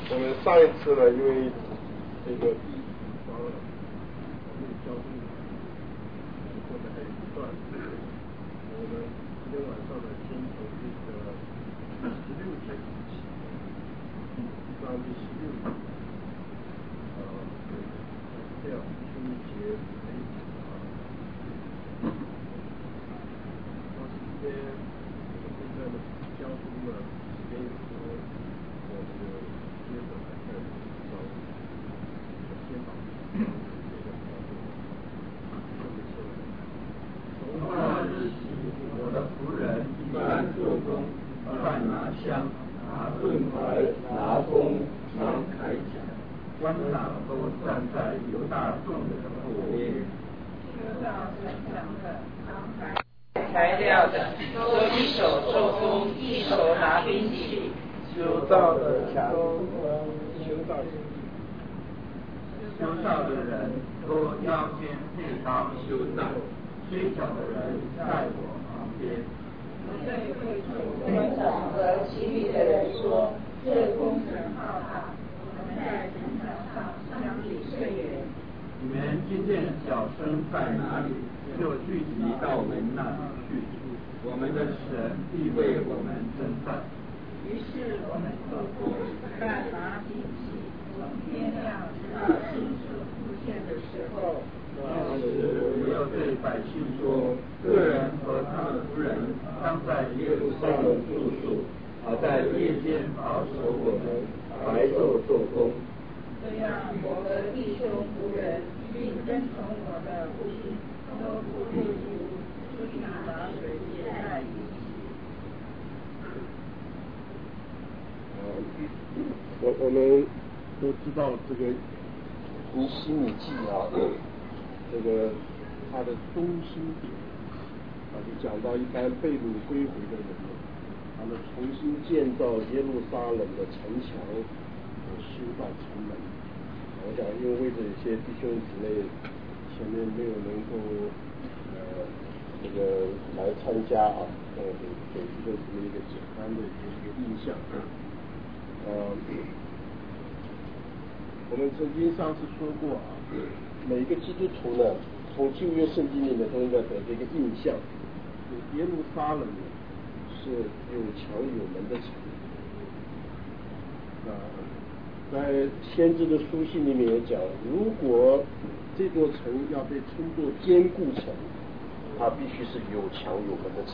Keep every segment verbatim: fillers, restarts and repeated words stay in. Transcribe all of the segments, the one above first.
我们上一次呢，因为这个地方了，我们交通过的还有一段，我们今天晚上呢，先从这个十六节起，第三第十六节，呃，这样第一节为啊，到时间现在的交通呢，时间有时候我们就接着来看交通，先把这个从那日起，我的仆人一般做工，饭拿香，拿盾牌，拿弓，拿铠甲，官长都站在犹大众人的后面。修造城墙的扛牌材料的，都一手做工，一手拿兵器。 修造的墙修造修造的人都腰间配刀修造，吹角的人在我旁边。对会众官长和其余的人说：“这工程浩大，我们在城墙上相比甚远。你们听见脚声在哪里，就聚集到门那里去。我们的神必为我们征战。”于是我们做工，但拿兵器，从天亮直到星宿出现的时候。那时我要对百姓说：个人和他的仆人当在耶路撒冷住宿，好在夜间保守我们，白昼做工。这样，我和弟兄仆人并跟从我的父亲都不入住，出去打水也在一起。 我我们都知道这个尼希米记啊，这个它的中心点啊，就讲到一般被掳归回的人呢，他们重新建造耶路撒冷的城墙，修造城门。我想，因为为着有些弟兄姊妹前面没有能够呃这个来参加啊，呃给给弟兄姊妹一个简单的一个印象。呃，我们曾经上次说过啊，每个基督徒呢，从旧约圣经里面都应该得到一个印象，耶路撒冷是有墙有门的城。啊，在先知的书信里面也讲，如果这座城要被称作坚固城，它必须是有墙有门的城。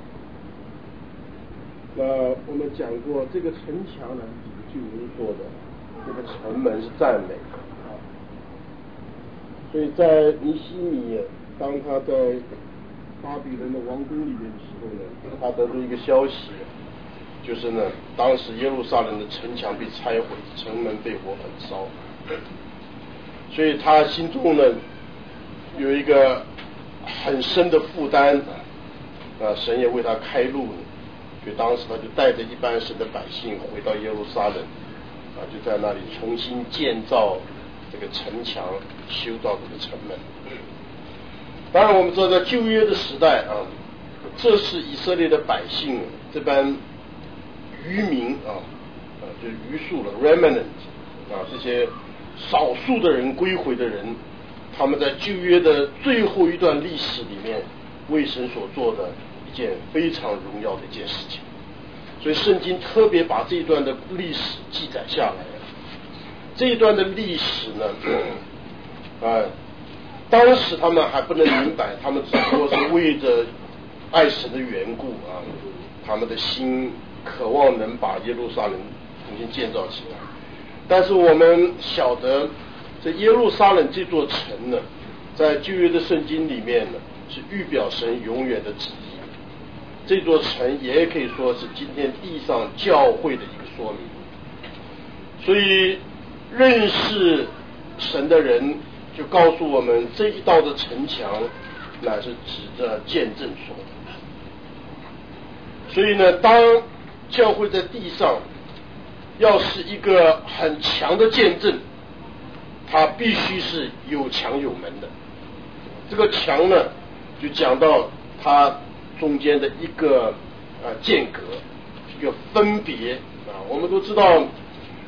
那我们讲过，这个城墙呢，据文说的，这个城门是赞美啊。所以在尼希米当他在巴比伦的王宫里面的时候呢，他得到一个消息，就是呢，当时耶路撒冷的城墙被拆毁，城门被火焚烧，所以他心中呢有一个很深的负担啊，神也为他开路呢。所以当时他就带着一般神的百姓回到耶路撒冷啊，就在那里重新建造这个城墙，修造这个城门。当然我们知道在旧约的时代啊，这是以色列的百姓这般渔民啊，啊就余数了 remnant 啊，这些少数的人归回的人，他们在旧约的最后一段历史里面为神所做的一件非常荣耀的一件事情，所以圣经特别把这一段的历史记载下来。这一段的历史呢，啊，当时他们还不能明白，他们只不过是为着爱神的缘故啊，他们的心渴望能把耶路撒冷重新建造起来。但是我们晓得，这耶路撒冷这座城呢，在旧约的圣经里面呢，是预表神永远的旨意。这座城也可以说是今天地上教会的一个说明。所以认识神的人就告诉我们，这一道的城墙乃是指着见证说的。所以呢，当教会在地上要是一个很强的见证，它必须是有墙有门的。这个墙呢，就讲到它中间的一个呃间隔，一个分别啊。我们都知道，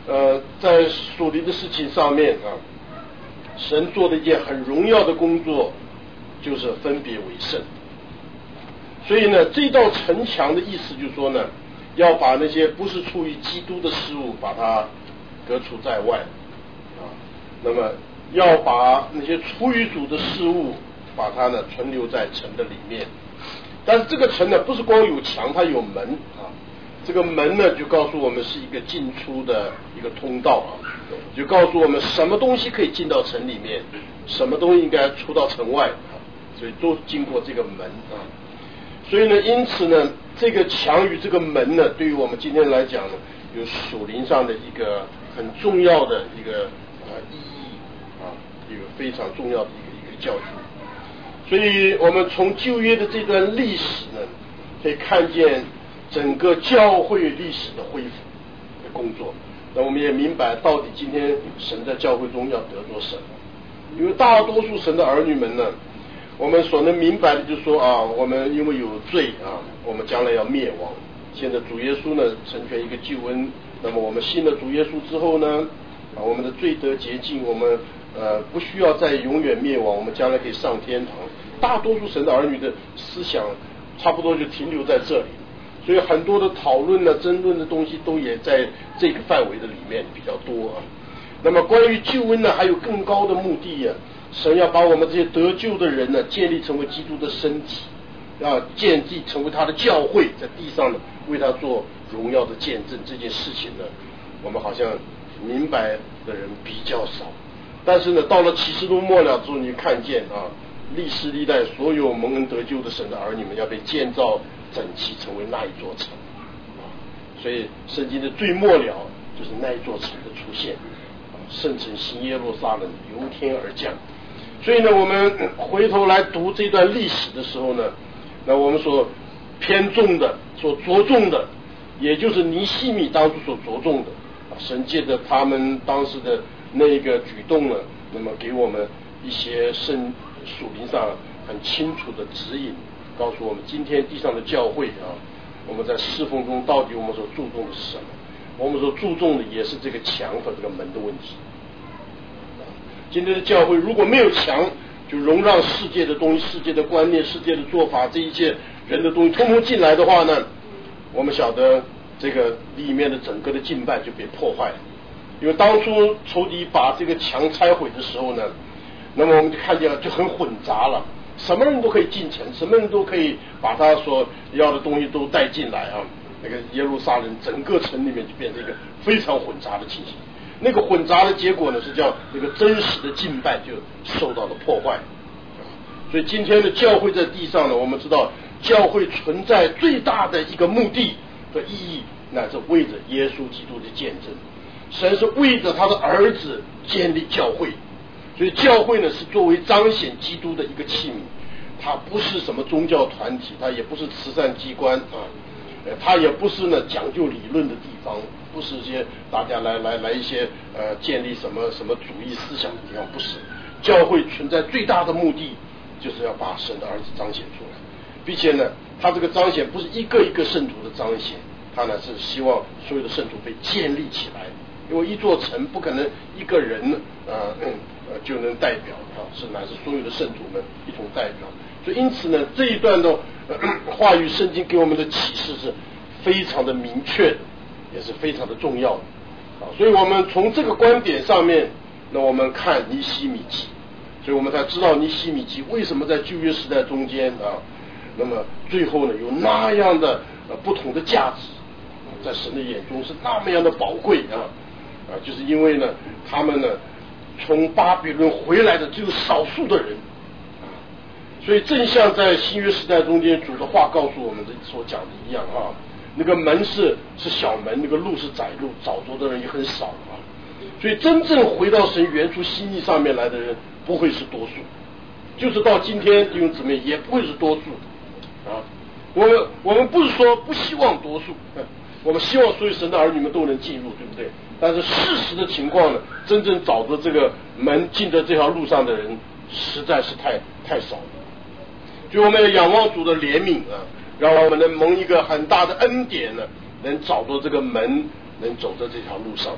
呃，在属灵的事情上面啊，神做的一件很荣耀的工作，就是分别为圣。所以呢，这道城墙的意思就是说呢，要把那些不是出于基督的事物，把它隔除在外啊。那么要把那些出于主的事物，把它呢存留在城的里面。但是这个城呢，不是光有墙，它有门啊。这个门呢，就告诉我们是一个进出的一个通道啊，就告诉我们什么东西可以进到城里面，什么东西应该出到城外啊，所以都经过这个门啊。所以呢，因此呢，这个墙与这个门呢，对于我们今天来讲呢，有属灵上的一个很重要的一个啊意义啊，一个非常重要的一个一个教训。所以我们从旧约的这段历史呢，可以看见整个教会历史的恢复的工作。那我们也明白，到底今天神在教会中要得着什么？因为大多数神的儿女们呢，我们所能明白的就是说啊，我们因为有罪啊，我们将来要灭亡。现在主耶稣呢成全一个救恩，那么我们信了主耶稣之后呢，啊，我们的罪得洁净，我们呃不需要再永远灭亡，我们将来可以上天堂。大多数神的儿女的思想差不多就停留在这里，所以很多的讨论呢、争论的东西都也在这个范围的里面比较多啊。那么关于救恩呢，还有更高的目的啊，神要把我们这些得救的人呢，建立成为基督的身体，要建立成为他的教会，在地上呢为他做荣耀的见证。这件事情呢，我们好像明白的人比较少，但是呢，到了启示录末了之后，你看见啊，历世历代所有蒙恩得救的神的儿女们要被建造整齐，成为那一座城啊。所以圣经的最末了就是那一座城的出现啊，圣城新耶路撒冷由天而降。所以呢，我们回头来读这段历史的时候呢，那我们所偏重的、所着重的，也就是尼希米当初所着重的啊，神借着他们当时的那个举动呢，那么给我们一些圣属灵上很清楚的指引，告诉我们今天地上的教会啊，我们在侍奉中到底我们所注重的是什么？我们所注重的也是这个墙和这个门的问题。今天的教会如果没有墙，就容让世界的东西、世界的观念、世界的做法，这一切人的东西通通进来的话呢，我们晓得这个里面的整个的敬拜就被破坏了。因为当初仇敌把这个墙拆毁的时候呢，那么我们就看见了就很混杂了，什么人都可以进城，什么人都可以把他所要的东西都带进来啊。那个耶路撒冷整个城里面就变成一个非常混杂的情形。那个混杂的结果呢，是叫那个真实的敬拜就受到了破坏。所以今天的教会在地上呢，我们知道教会存在最大的一个目的和意义，乃是为着耶稣基督的见证。神是为着他的儿子建立教会，所以教会呢是作为彰显基督的一个器皿，它不是什么宗教团体，它也不是慈善机关啊，它也不是呢讲究理论的地方，不是一些大家来来来一些呃建立什么什么主义思想的地方，不是。教会存在最大的目的，就是要把神的儿子彰显出来，并且呢，他这个彰显不是一个一个圣徒的彰显，他呢是希望所有的圣徒被建立起来。因为一座城不可能一个人呃嗯呃就能代表啊，是乃是所有的圣徒们一同代表。所以因此呢，这一段的、呃、话语圣经给我们的启示是非常的明确的，也是非常的重要的啊。所以我们从这个观点上面，那我们看尼希米记，所以我们才知道尼希米记为什么在旧约时代中间啊，那么最后呢有那样的呃不同的价值，在神的眼中是那么样的宝贵啊。啊，就是因为呢，他们呢从巴比伦回来的只有少数的人，啊，所以正像在新约时代中间主的话告诉我们的所讲的一样啊，那个门是是小门，那个路是窄路，找着的人也很少啊，所以真正回到神原初心意上面来的人不会是多数，就是到今天弟兄姊妹也不会是多数啊。我们我们不是说不希望多数，我们希望所有神的儿女们都能进入，对不对？但是事实的情况呢，真正找着这个门进的这条路上的人实在是太太少了。所以我们要仰望主的怜悯啊，让我们能蒙一个很大的恩典呢，能找到这个门，能走在这条路上。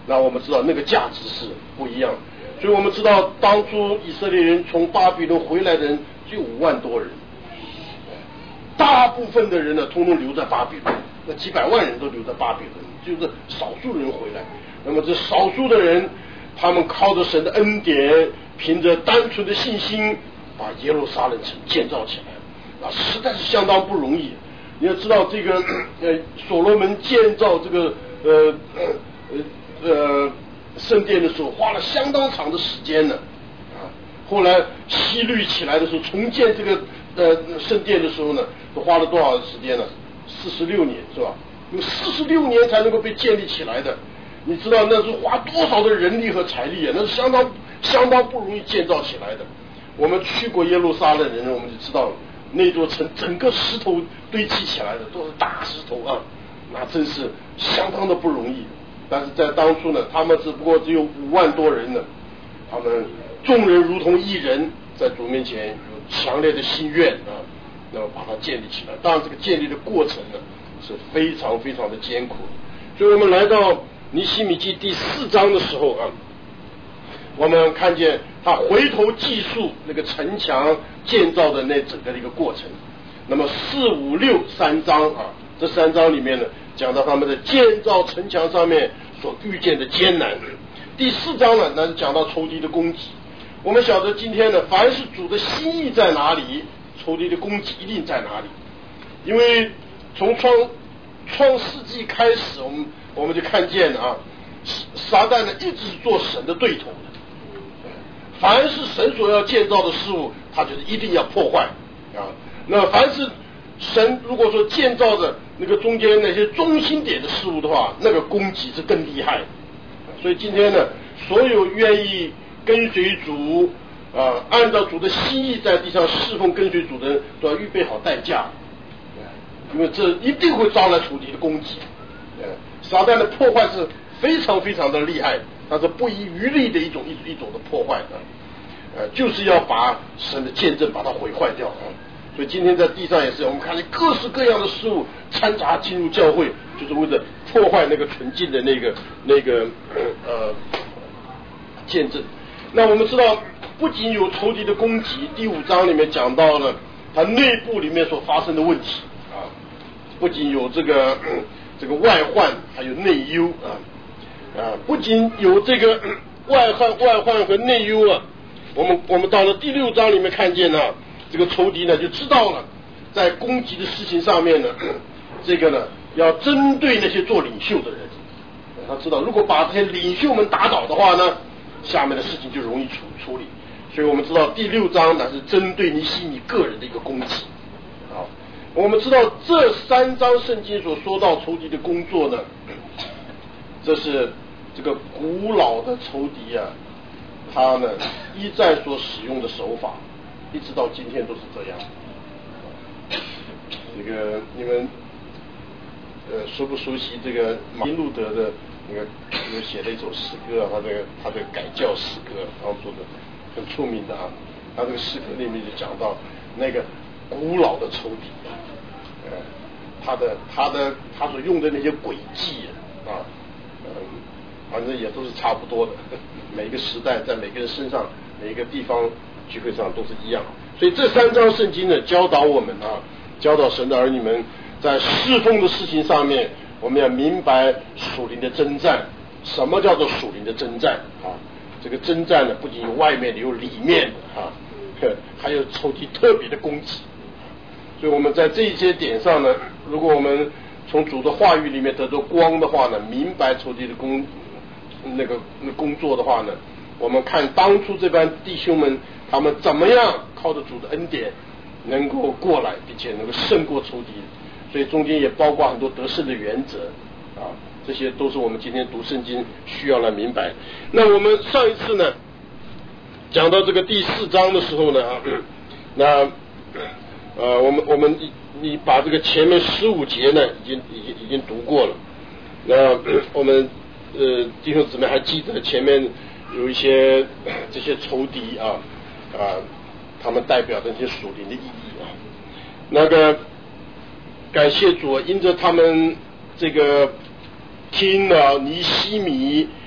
那我们知道那个价值是不一样。所以我们知道当初以色列人从巴比伦回来的人只有五万多人，大部分的人呢通通留在巴比伦，那几百万人都留在巴比伦，就是少数人回来。那么这少数的人，他们靠着神的恩典，凭着单纯的信心，把耶路撒冷城建造起来，啊，实在是相当不容易。你要知道这个呃，所罗门建造这个呃呃呃圣殿的时候，花了相当长的时间呢，啊，后来希律起来的时候，重建这个呃圣殿的时候呢，都花了多少时间呢？四十六年是吧？有四十六年才能够被建立起来的。你知道那是花多少的人力和财力啊？那是相当相当不容易建造起来的。我们去过耶路撒冷的人，我们就知道那座城整个石头堆砌起来的都是大石头啊，那真是相当的不容易。但是在当初呢，他们只不过只有五万多人呢，他们众人如同一人，在主面前有强烈的心愿啊，那么把它建立起来。当然，这个建立的过程呢是非常非常的艰苦。所以我们来到尼希米记第四章的时候啊，我们看见他回头记述那个城墙建造的那整个的一个过程。那么四五六三章啊，这三章里面呢，讲到他们的建造城墙上面所遇见的艰难。第四章呢，那是讲到仇敌的攻击。我们晓得今天呢，凡是主的心意在哪里，仇敌的攻击一定在哪里。因为从创创世纪开始，我们我们就看见啊，撒旦呢一直是做神的对头的。凡是神所要建造的事物，他就是一定要破坏啊。那凡是神如果说建造的那个中间那些中心点的事物的话，那个攻击是更厉害的。所以今天呢，所有愿意跟随主啊，按照主的心意在地上侍奉跟随主的人，都要预备好代价，因为这一定会招来仇敌的攻击。撒旦的破坏是非常非常的厉害，它是不遗余力的一种一一种的破坏的，呃，就是要把神的见证把它毁坏掉啊。所以今天在地上也是，我们看见各式各样的事物掺杂进入教会，就是为了破坏那个纯净的那个那个呃见证。那我们知道，不仅有仇敌的攻击，第五章里面讲到了它内部里面所发生的问题啊，不仅有这个这个外患，还有内忧啊啊，不仅有这个外患外患和内忧啊，我们我们到了第六章里面看见呢。这个仇敌呢就知道了，在攻击的事情上面呢，这个呢要针对那些做领袖的人。他知道，如果把这些领袖们打倒的话呢，下面的事情就容易处处理。所以我们知道第六章呢是针对尼希米个人的一个攻击。好，我们知道这三章圣经所说到仇敌的工作呢，这是这个古老的仇敌啊，他呢一再所使用的手法。一直到今天都是这样。这个你们呃熟不熟悉这个马丁路德的那个有写了一首诗歌啊，他这个他这个改教诗歌当中的很出名的啊，他这个诗歌里面就讲到那个古老的仇敌，呃，他的他的他所用的那些诡计啊，嗯、呃，反正也都是差不多的，每个时代在每个人身上每一个地方。聚会上都是一样，所以这三章圣经呢教导我们啊，教导神的儿女们在侍奉的事情上面，我们要明白属灵的征战。什么叫做属灵的征战啊？这个征战呢，不仅有外面的，有里面的啊，还有仇敌特别的攻击。所以我们在这一些点上呢，如果我们从主的话语里面得到光的话呢，明白仇敌的工那个那工作的话呢，我们看当初这班弟兄们。他们怎么样靠着主的恩典能够过来，并且能够胜过仇敌？所以中间也包括很多得胜的原则啊，这些都是我们今天读圣经需要来明白。那我们上一次呢讲到这个第四章的时候呢，那呃我们我们你把这个前面十五节呢已经已经已经读过了。那我们呃弟兄姊妹还记得前面有一些这些仇敌啊。啊，他们代表的一些属灵的意义啊，那个感谢主，因着他们这个听了尼希米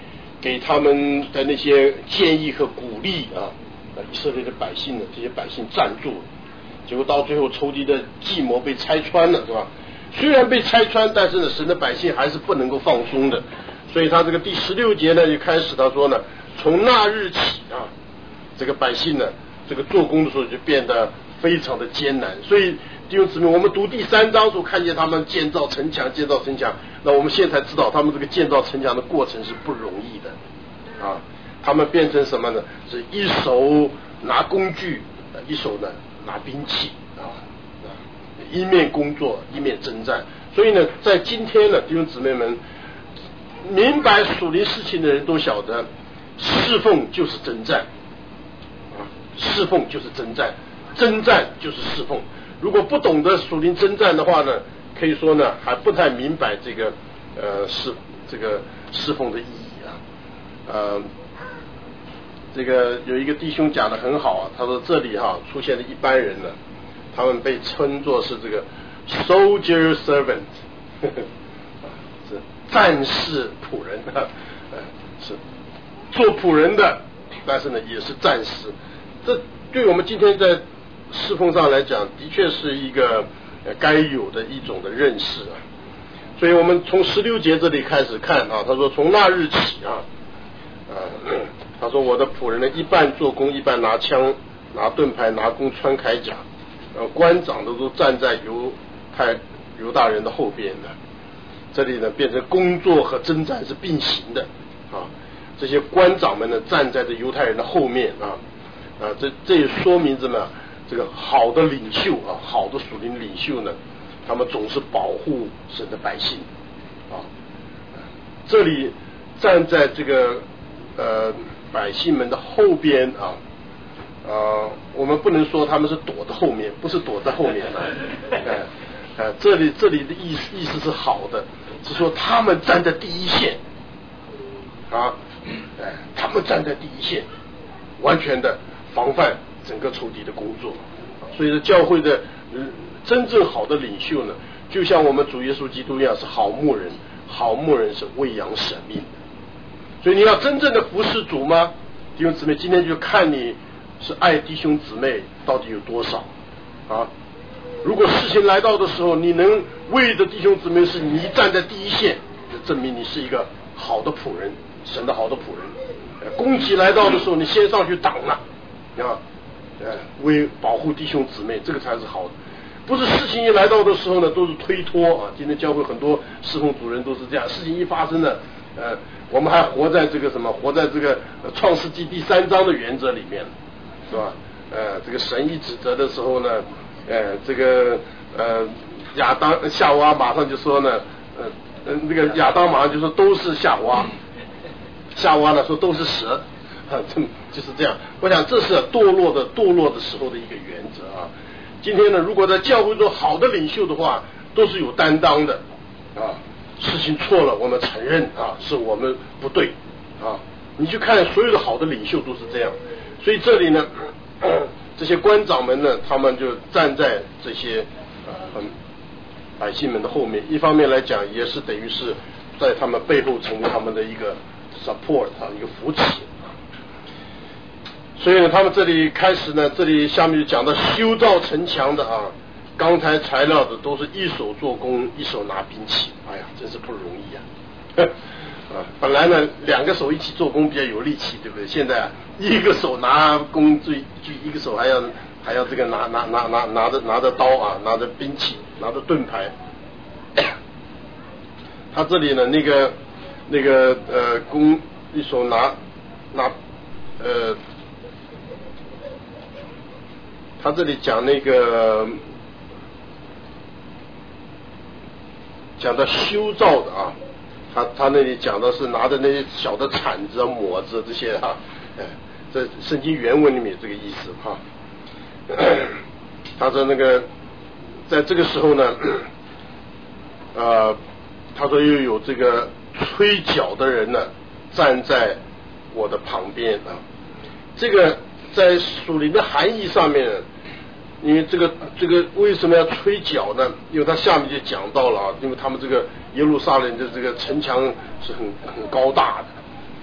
给他们的那些建议和鼓励啊，以色列的百姓呢，这些百姓站住了，结果到最后仇敌的计谋被拆穿了，是吧？虽然被拆穿，但是呢，神的百姓还是不能够放松的。所以他这个第十六节呢，就开始他说呢，从那日起啊，这个百姓呢，这个做工的时候就变得非常的艰难。所以弟兄姊妹，我们读第三章的时候，看见他们建造城墙，建造城墙，那我们现在才知道，他们这个建造城墙的过程是不容易的啊。他们变成什么呢？是一手拿工具，一手呢拿兵器啊，一面工作一面征战。所以呢，在今天呢，弟兄姊妹们，明白属灵事情的人都晓得，侍奉就是征战啊，侍奉就是征战，征战就是侍奉。如果不懂得属灵征战的话呢，可以说呢还不太明白这个呃侍这个侍奉的意义啊。呃，这个有一个弟兄讲得很好啊，他说这里哈、啊、出现了一般人呢，他们被称作是这个 soldier servant， 呵呵是战士仆人啊，是做仆人的，但是呢也是战士。这对我们今天在侍奉上来讲，的确是一个该有的一种的认识啊。所以我们从十六节这里开始看啊，他说从那日起啊，呃，他说我的仆人呢，一半做工，一半拿枪、拿盾牌、拿弓、穿铠甲，呃，官长的都站在犹太犹大人的后边的。这里呢，变成工作和征战是并行的啊。这些官长们呢，站在这犹太人的后面啊啊，这这也说明着呢。这个好的领袖啊，好的属灵领袖呢，他们总是保护神的百姓啊。这里站在这个呃百姓们的后边啊，呃，我们不能说他们是躲在后面，不是躲在后面的，哎、呃，这里这里的意思意思是好的，是说他们站在第一线啊，哎、呃，他们站在第一线，完全的防范整个仇敌的工作。所以说教会的、嗯、真正好的领袖呢，就像我们主耶稣基督一样，是好牧人。好牧人是喂养生命的。所以你要真正的服侍主吗？弟兄姊妹，今天就看你是爱弟兄姊妹到底有多少啊。如果事情来到的时候，你能为着弟兄姊妹是你站在第一线，就证明你是一个好的仆人，神的好的仆人。攻击来到的时候，你先上去挡了啊，呃，为保护弟兄姊妹，这个才是好的。不是事情一来到的时候呢，都是推脱啊。今天教会很多侍奉主人都是这样，事情一发生呢，呃，我们还活在这个什么，活在这个创世纪第三章的原则里面，是吧？呃，这个神一指责的时候呢，呃，这个呃亚当夏娃马上就说呢，呃呃，那个亚当马上就说都是夏娃。夏娃呢说都是蛇，啊，这就是这样。我想这是堕落的堕落的时候的一个原则啊。今天呢，如果在教会中好的领袖的话，都是有担当的啊。事情错了，我们承认啊，是我们不对啊。你去看所有的好的领袖都是这样。所以这里呢，这些官长们呢，他们就站在这些呃百姓们的后面，一方面来讲，也是等于是在他们背后成为他们的一个support 啊，一个扶持。所以呢，他们这里开始呢，这里下面就讲到修造城墙的啊，钢材材料的都是一手做工，一手拿兵器。哎呀，真是不容易啊！啊，本来呢两个手一起做工比较有力气，对不对？现在啊，一个手拿工具，一个手还要还要这个拿拿拿拿拿着拿着刀啊，拿着兵器，拿着盾牌。他这里呢，那个那个呃，工一手拿拿呃，他这里讲那个讲到修造的啊，他他那里讲的是拿着那些小的铲子啊、抹子这些哈、啊，哎，这圣经原文里面有这个意思哈、啊。他说那个在这个时候呢，呃。他说又有这个吹角的人呢站在我的旁边啊，这个在属灵的含义上面，因为这个这个为什么要吹角呢？因为他下面就讲到了啊，因为他们这个耶路撒冷的这个城墙是很很高大的，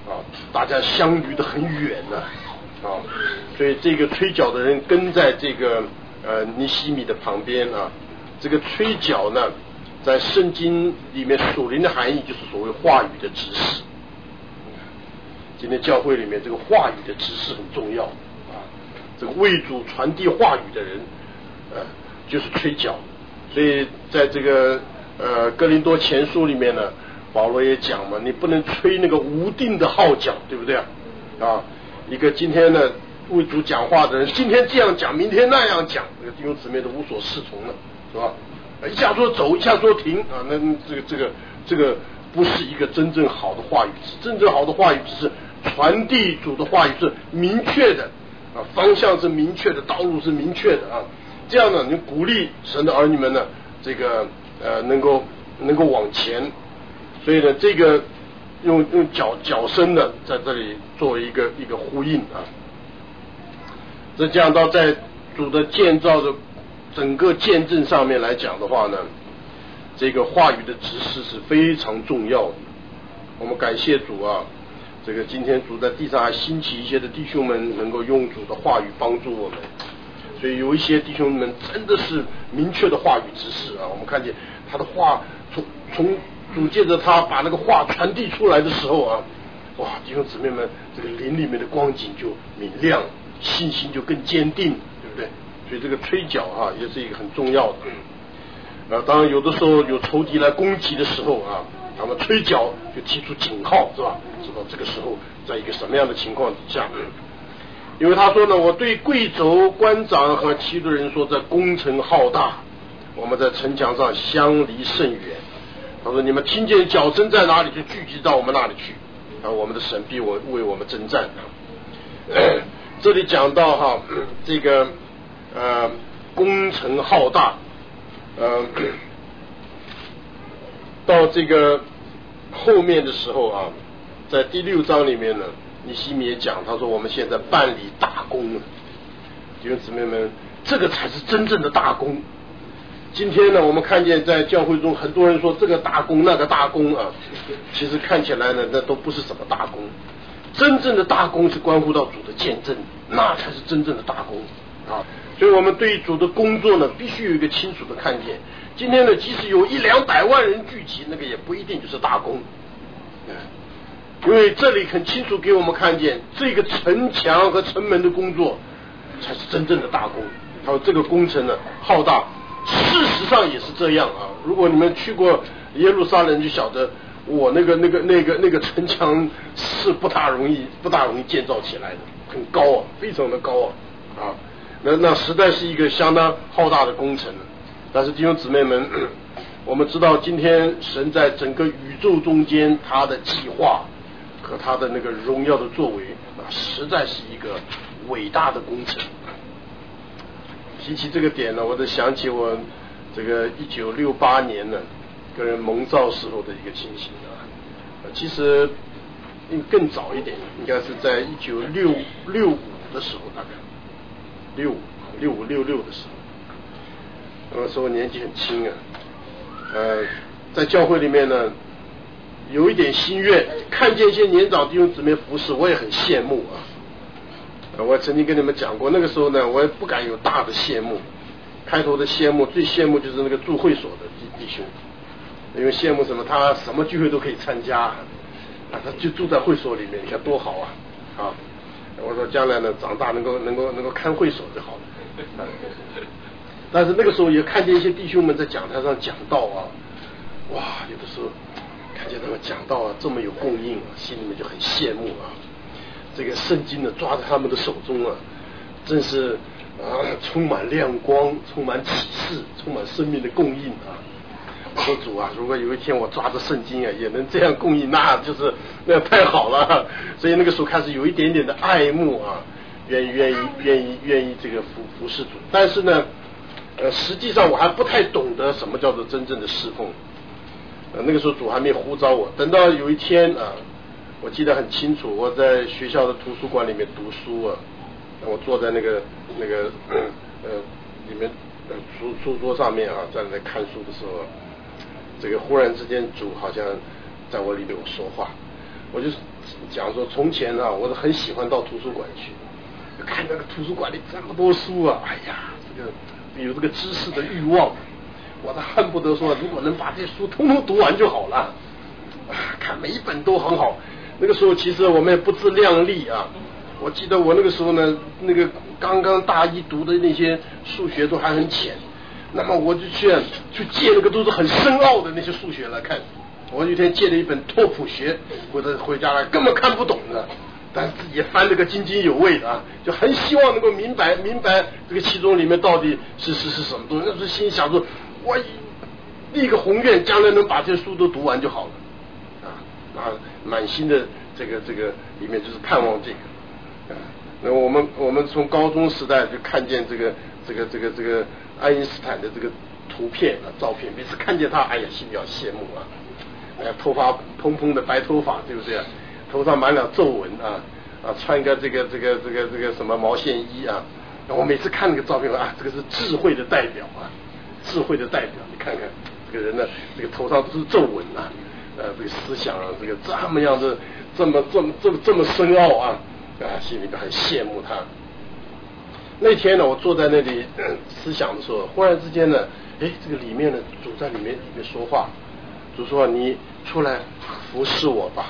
啊，大家相离得很远呢、啊，啊，所以这个吹角的人跟在这个呃尼希米的旁边啊，这个吹角呢，在圣经里面属灵的含义就是所谓话语的指示。今天教会里面这个话语的指示很重要啊，这个为主传递话语的人，呃，就是吹角。所以在这个呃哥林多前书里面呢，保罗也讲嘛，你不能吹那个无定的号角，对不对啊？啊，一个今天呢为主讲话的人，今天这样讲，明天那样讲，这个弟兄姊妹都无所适从了，是吧？一下说走，一下说停啊，那这个这个这个不是一个真正好的话语，真正好的话语只是传递主的话语是明确的啊，方向是明确的，道路是明确的啊。这样呢，你鼓励神的儿女们呢，这个呃能够能够往前。所以呢，这个用用脚脚声呢，在这里作为一个一个呼应啊。这讲到在主的建造的整个见证上面来讲的话呢，这个话语的指示是非常重要的。我们感谢主啊，这个今天主在地上还兴起一些的弟兄们，能够用主的话语帮助我们。所以有一些弟兄们真的是明确的话语指示啊，我们看见他的话从从主借着他把那个话传递出来的时候啊，哇，弟兄姊妹们，这个灵里面的光景就明亮，信心就更坚定，对不对？所以这个吹角啊，也是一个很重要的。啊，当然有的时候有仇敌来攻击的时候啊，他们吹角就提出警号，是吧？知道这个时候在一个什么样的情况底下？因为他说呢，我对贵胄、官长和其余的人说，这工程浩大，我们在城墙上相离甚远。他说，你们听见角声在哪里，就聚集到我们那里去，啊，我们的神必我为我们征战。呃、这里讲到哈，这个呃工程浩大，呃，到这个后面的时候啊，在第六章里面呢，尼希米也讲，他说我们现在办理大功了，弟兄姊妹们，这个才是真正的大功。今天呢，我们看见在教会中很多人说这个大功那个大功啊，其实看起来呢，那都不是什么大功。真正的大功是关乎到主的见证，那才是真正的大功啊！所以我们对主的工作呢，必须有一个清楚的看见。今天呢，即使有一两百万人聚集，那个也不一定就是大功。嗯，因为这里很清楚给我们看见，这个城墙和城门的工作才是真正的大功。还有这个工程呢浩大，事实上也是这样啊。如果你们去过耶路撒冷，就晓得我那个那个那个那个城墙是不大容易不大容易建造起来的，很高啊，非常的高啊啊，那那实在是一个相当浩大的工程。但是弟兄姊妹们，我们知道今天神在整个宇宙中间他的计划和他的那个荣耀的作为啊，实在是一个伟大的工程。提起这个点呢，我就想起我这个一九六八年呢个人蒙召时候的一个情形啊，其实更早一点，应该是在一九六六五的时候，大概六五六五六六的时候，那时候年纪很轻啊，呃，在教会里面呢，有一点心愿，看见一些年长弟兄姊妹服侍，我也很羡慕啊。我曾经跟你们讲过，那个时候呢，我也不敢有大的羡慕。开头的羡慕，最羡慕就是那个住会所的弟弟兄，因为羡慕什么？他什么聚会都可以参加啊，他就住在会所里面，你看多好啊！啊，我说将来呢，长大能够能够能够看会所就好了。啊、但是那个时候也看见一些弟兄们在讲台上讲道啊，哇，有的时候看见他们讲道啊，这么有供应啊，心里面就很羡慕啊。这个圣经呢，抓在他们的手中啊，真是啊，充满亮光，充满启示，充满生命的供应啊！我说主啊，如果有一天我抓着圣经啊，也能这样供应，那就是那太好了。所以那个时候开始有一点点的爱慕啊，愿意愿意愿意愿意这个服服侍主。但是呢，呃，实际上我还不太懂得什么叫做真正的侍奉。呃，那个时候主还没呼召我。等到有一天啊。我记得很清楚，我在学校的图书馆里面读书啊，我坐在那个那个呃里面呃书书桌上面啊，站在看书的时候，这个忽然之间主好像在我里面有说话， 我就讲说，从前啊，我是很喜欢到图书馆去，看那个图书馆里这么多书啊，哎呀，这个有这个知识的欲望，我都恨不得说，如果能把这些书通通读完就好了。啊，看每一本都很好。那个时候其实我们也不自量力啊。我记得我那个时候呢，那个刚刚大一读的那些数学都还很浅，那么我就去去借那个都是很深奥的那些数学来看。我有一天借了一本拓扑学，或者回家来根本看不懂的，但是自己也翻了个津津有味的啊，就很希望能够明白明白这个其中里面到底是是是什么东西。那时候心想说，我立个宏愿，将来能把这些书都读完就好了啊啊，满心的这个这个里面就是盼望这个。啊，那我们我们从高中时代就看见这个这个这个这个爱因斯坦的这个图片啊照片，每次看见他，哎呀，心里要羡慕啊！哎呀，头发蓬蓬的白头发，对不对？头上满了皱纹啊啊，穿个这个这个这个这个什么毛线衣啊！我每次看那个照片啊，这个是智慧的代表啊，智慧的代表，你看看这个人呢，这个头上都是皱纹啊，呃，这个思想啊，这个这么样的这么这么这么这么深奥啊！啊，心里边很羡慕他。那天呢，我坐在那里、嗯、思想的时候，忽然之间呢，哎，这个里面呢，主在里面里面说话，主说你出来服侍我吧。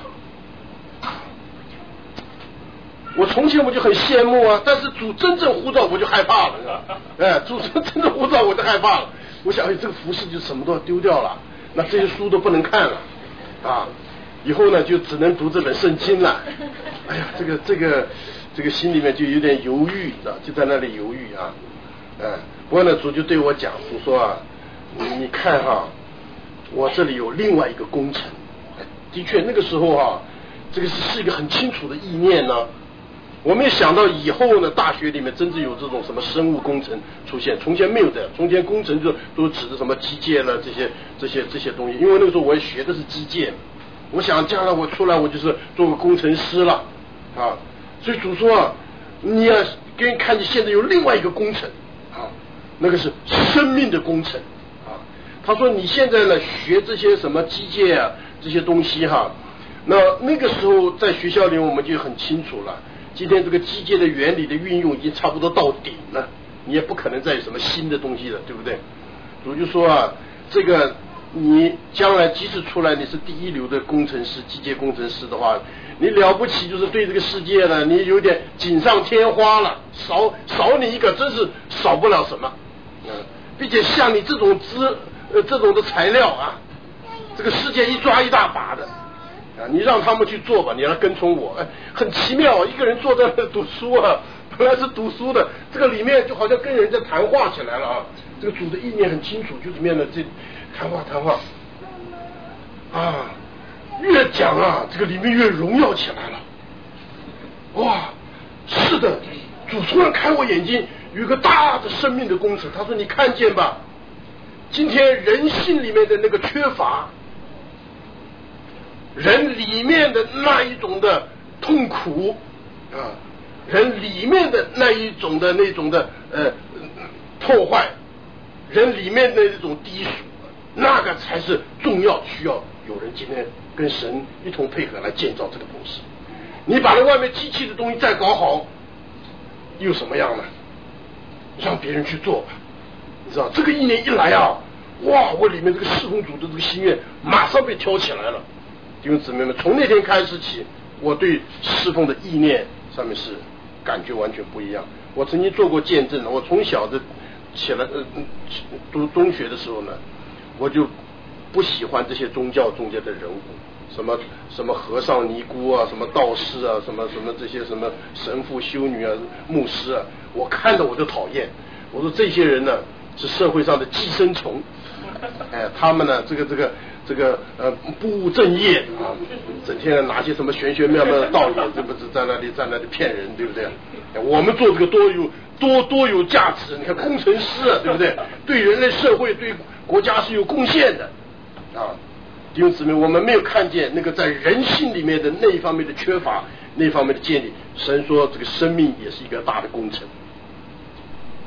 我从前我就很羡慕啊，但是主真正呼召我就害怕了，是吧？哎，主真正呼召我就害怕了。我想，哎，这个服侍就什么都要丢掉了，那这些书都不能看了啊。以后呢，就只能读这本圣经了。哎呀，这个这个这个心里面就有点犹豫，知道，就在那里犹豫啊。嗯，不过呢，主就对我讲，主说啊，你你看哈，我这里有另外一个工程。的确，那个时候啊，这个是是一个很清楚的意念呢。我没有想到以后呢，大学里面真正有这种什么生物工程出现，从前没有的。从前工程就都指的什么机械了这些这些这些东西，因为那个时候我也学的是机械。我想将来我出来我就是做个工程师了啊，所以主说啊，你要给人看见现在有另外一个工程啊，那个是生命的工程啊。他说你现在呢学这些什么机械啊这些东西哈、啊，那那个时候在学校里我们就很清楚了，今天这个机械的原理的运用已经差不多到顶了，你也不可能再有什么新的东西了，对不对？主就说啊，这个。你将来即使出来你是第一流的工程师机械工程师的话，你了不起就是对这个世界呢你有点锦上添花了，少少你一个真是少不了什么、嗯、并且像你这种资呃这种的材料啊，这个世界一抓一大把的啊，你让他们去做吧，你要跟从我、哎、很奇妙，一个人坐在那读书啊，本来是读书的，这个里面就好像跟人家谈话起来了啊，这个主的意念很清楚，就里面的这谈话谈话啊，越讲啊，这个里面越荣耀起来了。哇，是的，主突然开我眼睛，有一个大的生命的工程。他说：“你看见吧，今天人性里面的那个缺乏，人里面的那一种的痛苦啊，人里面的那一种的那种的呃破坏，人里面的那种低俗。”那个才是重要，需要有人今天跟神一同配合来建造这个东西。你把那外面机器的东西再搞好，又什么样呢？让别人去做吧，你知道这个一年一来啊，哇，我里面这个侍奉主的这个心愿马上被挑起来了。弟兄姊妹们，从那天开始起，我对侍奉的意念上面是感觉完全不一样。我曾经做过见证，我从小的起来呃读中学的时候呢，我就不喜欢这些宗教中间的人物，什么什么和尚尼姑啊，什么道士啊，什么什么这些什么神父修女啊，牧师啊，我看着我就讨厌。我说这些人呢是社会上的寄生虫，哎，他们呢这个这个这个呃不务正业啊，整天拿些什么玄玄妙妙的道理，这不是在那里在那里骗人，对不对？我们做这个多有多多有价值，你看工程师啊，对不对？对人类社会对国家是有贡献的啊。弟兄姊妹，我们没有看见那个在人性里面的那一方面的缺乏，那一方面的建立。神说这个生命也是一个大的工程。哎，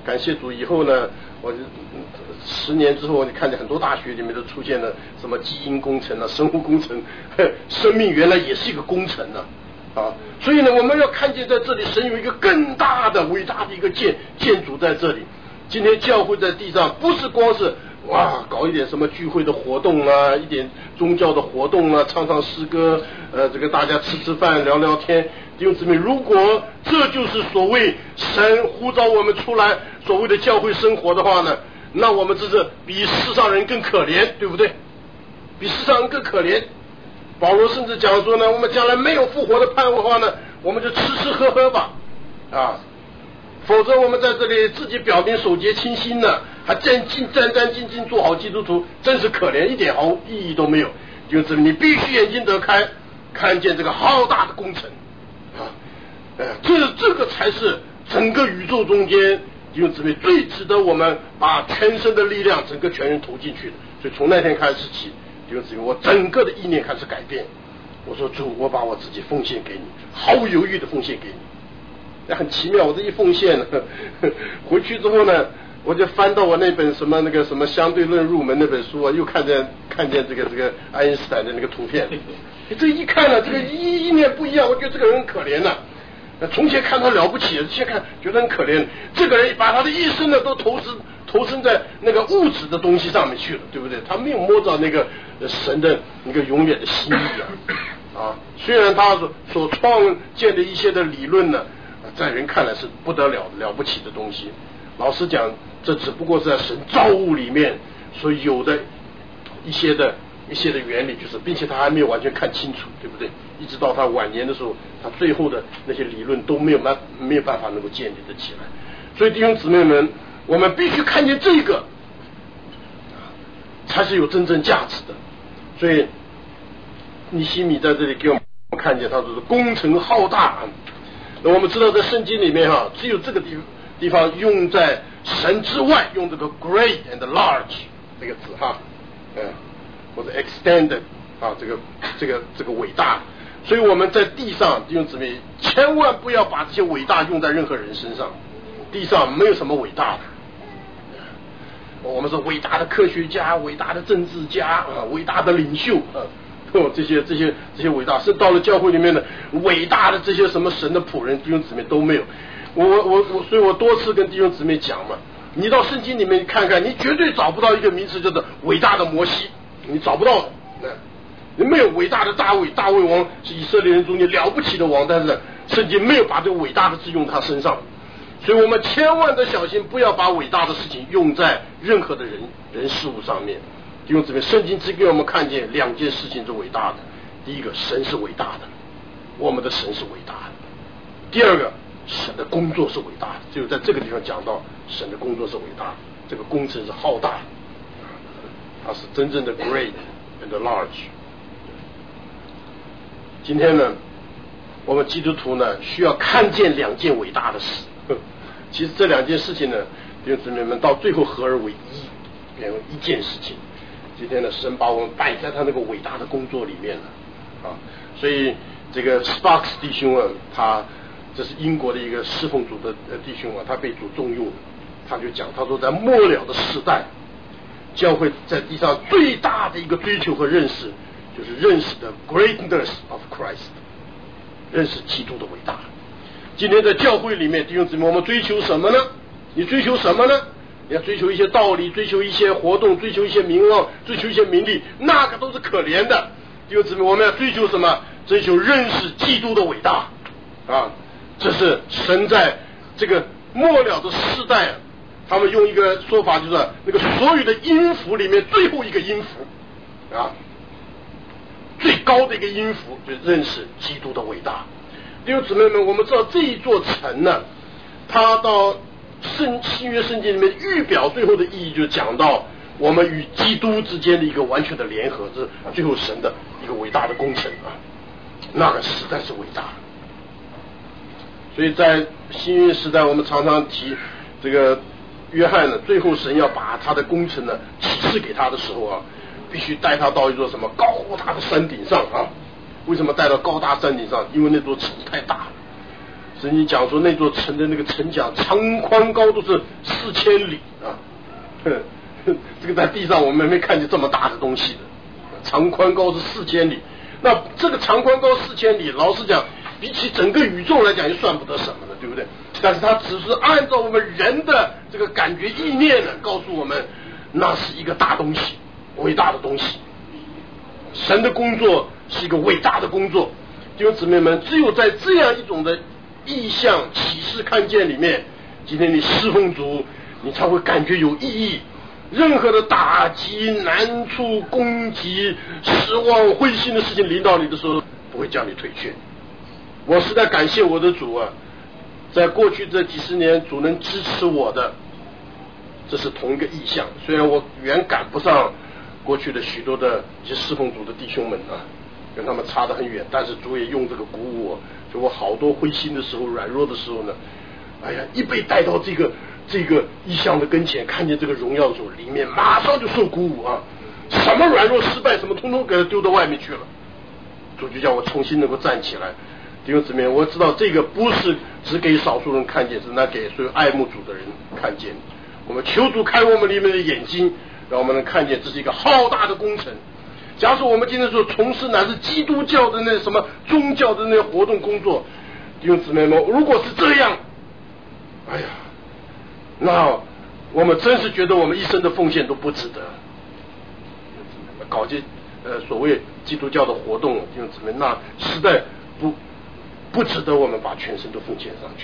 感谢主，以后呢，我十年之后，你看见很多大学里面都出现了什么基因工程啊、生物工程，生命原来也是一个工程呢、啊，啊，所以呢，我们要看见在这里，神有一个更大的、伟大的一个建建筑在这里。今天教会在地上，不是光是哇搞一点什么聚会的活动啊，一点宗教的活动啊，唱唱诗歌，呃，这个大家吃吃饭、聊聊天。弟兄姊妹，如果这就是所谓神呼召我们出来所谓的教会生活的话呢，那我们这是比世上人更可怜，对不对？比世上人更可怜。保罗甚至讲说呢，我们将来没有复活的盼望的话呢，我们就吃吃喝喝吧，啊，否则我们在这里自己表明守节清心呢，还战兢战战兢兢做好基督徒，真是可怜，一点毫意义都没有。弟兄姊妹，你必须眼睛得开，看见这个浩大的工程啊，呃，这这个才是整个宇宙中间弟兄姊妹最值得我们把全身的力量、整个全人投进去的。所以从那天开始起，弟兄姊妹，我整个的意念开始改变。我说主，我把我自己奉献给你，毫无犹豫的奉献给你。那很奇妙，我这一奉献呢，回去之后呢，我就翻到我那本什么那个什么相对论入门那本书啊，又看见看见这个这个爱因斯坦的那个图片。这一看呢，这个意意念不一样，我觉得这个人很可怜呐、啊。从前看他了不起，现在看觉得很可怜。这个人把他的一生呢都投资投身在那个物质的东西上面去了，对不对？他没有摸着那个神的那个永远的心意啊啊！虽然他所所创建的一些的理论呢，在人看来是不得了了不起的东西。老实讲，这只不过是在神造物里面所有的一些的一些的原理，就是并且他还没有完全看清楚，对不对？一直到他晚年的时候，他最后的那些理论都没有办没有办法能够建立得起来。所以弟兄姊妹们，我们必须看见这个才是有真正价值的。所以尼希米在这里给我们看见，他说是工程浩大。那我们知道在圣经里面哈，只有这个地地方用在神之外，用这个 great and large 这个字哈，嗯，或者 extended 啊，这个这个这个伟大。所以我们在地上弟兄姊妹，千万不要把这些伟大用在任何人身上。地上没有什么伟大的，我们是伟大的科学家、伟大的政治家啊、伟大的领袖啊，这些这些这些伟大，是到了教会里面的伟大的这些什么神的仆人弟兄姊妹都没有。我我我，所以我多次跟弟兄姊妹讲嘛，你到圣经里面看看，你绝对找不到一个名词叫做伟大的摩西，你找不到的。你没有伟大的大卫，大卫王是以色列人中间了不起的王，但是圣经没有把这个伟大的字用他身上。所以我们千万的小心，不要把伟大的事情用在任何的人人事物上面。弟兄姊妹，圣经只给我们看见两件事情是伟大的。第一个，神是伟大的，我们的神是伟大的。第二个，神的工作是伟大的。只有在这个地方讲到神的工作是伟大的，这个工程是浩大的，它是真正的 great and large。今天呢，我们基督徒呢需要看见两件伟大的事。其实这两件事情呢，弟兄姊妹们到最后合而为一，变为一件事情。今天呢，神把我们摆在他那个伟大的工作里面了啊，所以这个 Sparks 弟兄啊，他这是英国的一个侍奉主的弟兄啊，他被主重用，他就讲，他说在末了的时代，教会在地上最大的一个追求和认识，就是认识的 greatness of Christ， 认识基督的伟大。今天在教会里面，弟兄姊妹，我们追求什么呢？你追求什么呢？你要追求一些道理，追求一些活动，追求一些名望，追求一些名利，那个都是可怜的。弟兄姊妹，我们要追求什么？追求认识基督的伟大啊！这是神在这个末了的世代，他们用一个说法，就是那个所有的音符里面最后一个音符啊，最高的一个音符，就是认识基督的伟大。弟兄姊妹们，我们知道这一座城呢，它到圣新约圣经里面预表最后的意义，就讲到我们与基督之间的一个完全的联合，这是最后神的一个伟大的工程啊，那个实在是伟大。所以在新约时代，我们常常提这个约翰呢，最后神要把他的工程呢启示给他的时候啊，必须带他到一座什么高大的山顶上啊。为什么带到高大山顶上？因为那座城太大了， 圣经讲说那座城的那个城墙长宽高都是四千里啊，这个在地上我们没看见这么大的东西的，长宽高是四千里。那这个长宽高四千里，老实讲，比起整个宇宙来讲，又算不得什么的，对不对？但是它只是按照我们人的这个感觉意念呢，告诉我们那是一个大东西，伟大的东西。神的工作是一个伟大的工作，弟兄姊妹们，只有在这样一种的意象启示看见里面，今天你侍奉主，你才会感觉有意义。任何的打击、难处、攻击、失望、灰心的事情临到你的时候，不会叫你退却。我实在感谢我的主啊，在过去这几十年，主能支持我的，这是同一个意象。虽然我远赶不上过去的许多的一些侍奉主的弟兄们啊，跟他们差得很远，但是主也用这个鼓舞我，就我好多灰心的时候、软弱的时候呢，哎呀，一被带到这个这个意象的跟前，看见这个荣耀的时候，里面马上就受鼓舞啊！什么软弱、失败，什么通通给它丢到外面去了。主就叫我重新能够站起来。弟兄姊妹，我知道这个不是只给少数人看见，是那给所有爱慕主的人看见。我们求主开我们里面的眼睛，让我们能看见这是一个浩大的工程。假如我们今天说从事乃是基督教的那什么宗教的那些活动工作，弟兄姊妹们，如果是这样，哎呀，那我们真是觉得我们一生的奉献都不值得。搞这呃所谓基督教的活动，弟兄姊妹，那实在不不值得我们把全身都奉献上去。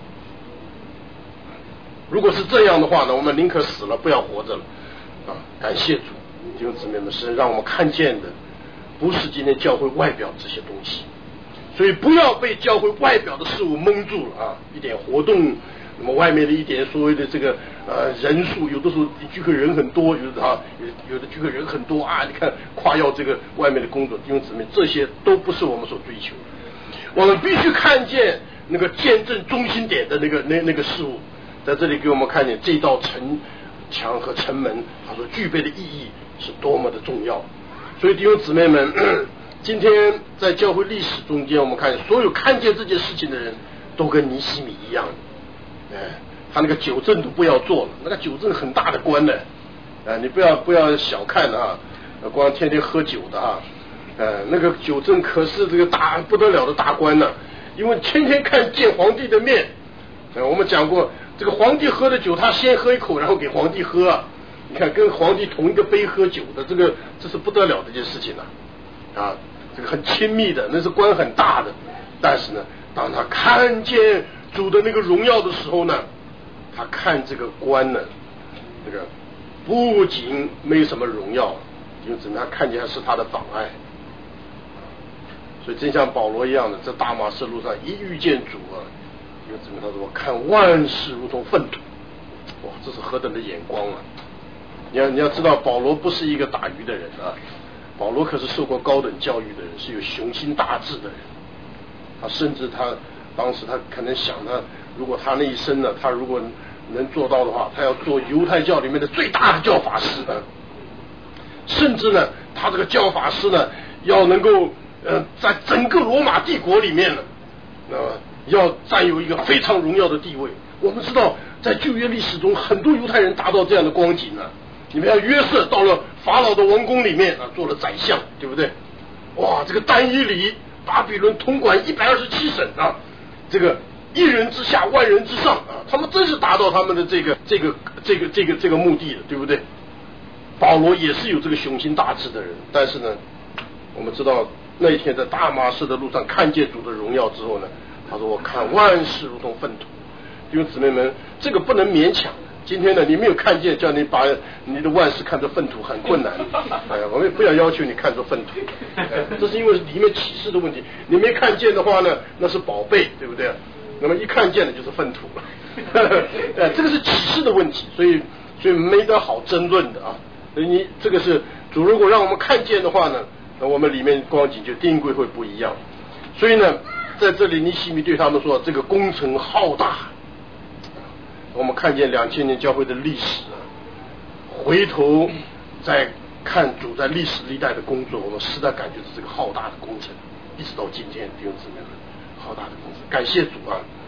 如果是这样的话呢，我们宁可死了，不要活着了啊！感谢主，弟兄姊妹们，是让我们看见的不是今天教会外表这些东西，所以不要被教会外表的事物蒙住了啊！一点活动，那么外面的一点所谓的这个呃人数，有的时候聚会人很多，有的啊有有的聚会人很多啊，你看夸耀这个外面的工作，弟兄姊妹，这些都不是我们所追求的。我们必须看见那个见证中心点的那个那那个事物，在这里给我们看见这道城墙和城门，它所具备的意义是多么的重要。所以弟兄姊妹们，今天在教会历史中间，我们看所有看见这件事情的人都跟尼希米一样，哎，他那个酒政都不要做了，那个酒政很大的官呢，哎，你不要不要小看啊，光天天喝酒的啊，呃，那个酒政可是这个大不得了的大官呢，因为天天看见皇帝的面。呃，我们讲过，这个皇帝喝的酒，他先喝一口，然后给皇帝喝啊。你看，跟皇帝同一个杯喝酒的，这个这是不得了的一件事情了啊，啊，这个很亲密的，那是官很大的。但是呢，当他看见主的那个荣耀的时候呢，他看这个官呢，这个不仅没什么荣耀，因为怎么样看见是他的妨碍。所以真像保罗一样的，在大马士路上一遇见主啊，因为怎么他说看万事如同粪土，哇，这是何等的眼光啊！你要你要知道，保罗不是一个打鱼的人啊，保罗可是受过高等教育的人，是有雄心大志的人。他甚至他当时他可能想呢，如果他那一生呢，他如果能做到的话，他要做犹太教里面的最大的教法师啊。甚至呢，他这个教法师呢，要能够呃，在整个罗马帝国里面呢，呃，要占有一个非常荣耀的地位。我们知道，在旧约历史中，很多犹太人达到这样的光景呢。你们看约瑟到了法老的王宫里面啊，做了宰相，对不对？哇，这个但以理巴比伦统管一百二十七省啊，这个一人之下万人之上啊，他们真是达到他们的这个这个这个这个这个目的的，对不对？保罗也是有这个雄心大志的人，但是呢，我们知道那一天在大马士的路上看见主的荣耀之后呢，他说我看万事如同粪土。弟兄姊妹们，这个不能勉强。今天呢，你没有看见，叫你把你的万事看作粪土很困难。哎，我们不要要求你看作粪土，哎，这是因为里面启示的问题。你没看见的话呢，那是宝贝，对不对？那么一看见了就是粪土了。哎，这个是启示的问题，所以所以没得好争论的啊。所以你这个是主，如果让我们看见的话呢，那我们里面光景就定规会不一样。所以呢，在这里尼希米对他们说，这个工程浩大。我们看见两千年教会的历史，回头再看主在历史历代的工作，我们实在感觉这是个浩大的工程，一直到今天，弟兄姊妹们，浩大的工程。感谢主啊！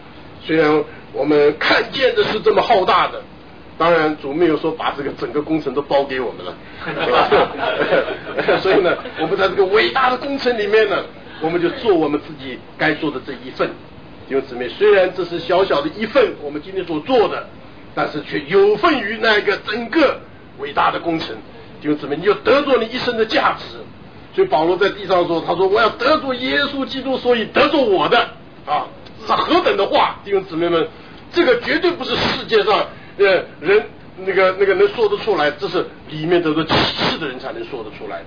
虽然我们看见的是这么浩大的，当然主没有说把这个整个工程都包给我们了，对吧？所以呢，我们在这个伟大的工程里面呢，我们就做我们自己该做的这一份。弟兄姊妹，虽然这是小小的一份我们今天所做的，但是却有份于那个整个伟大的工程。弟兄姊妹，你就得着你一生的价值。所以保罗在地上说，他说我要得着耶稣基督，所以得着我的啊，这是何等的话！弟兄姊妹们，这个绝对不是世界上呃人那个那个能说得出来，这是里面得着启示的人才能说得出来的。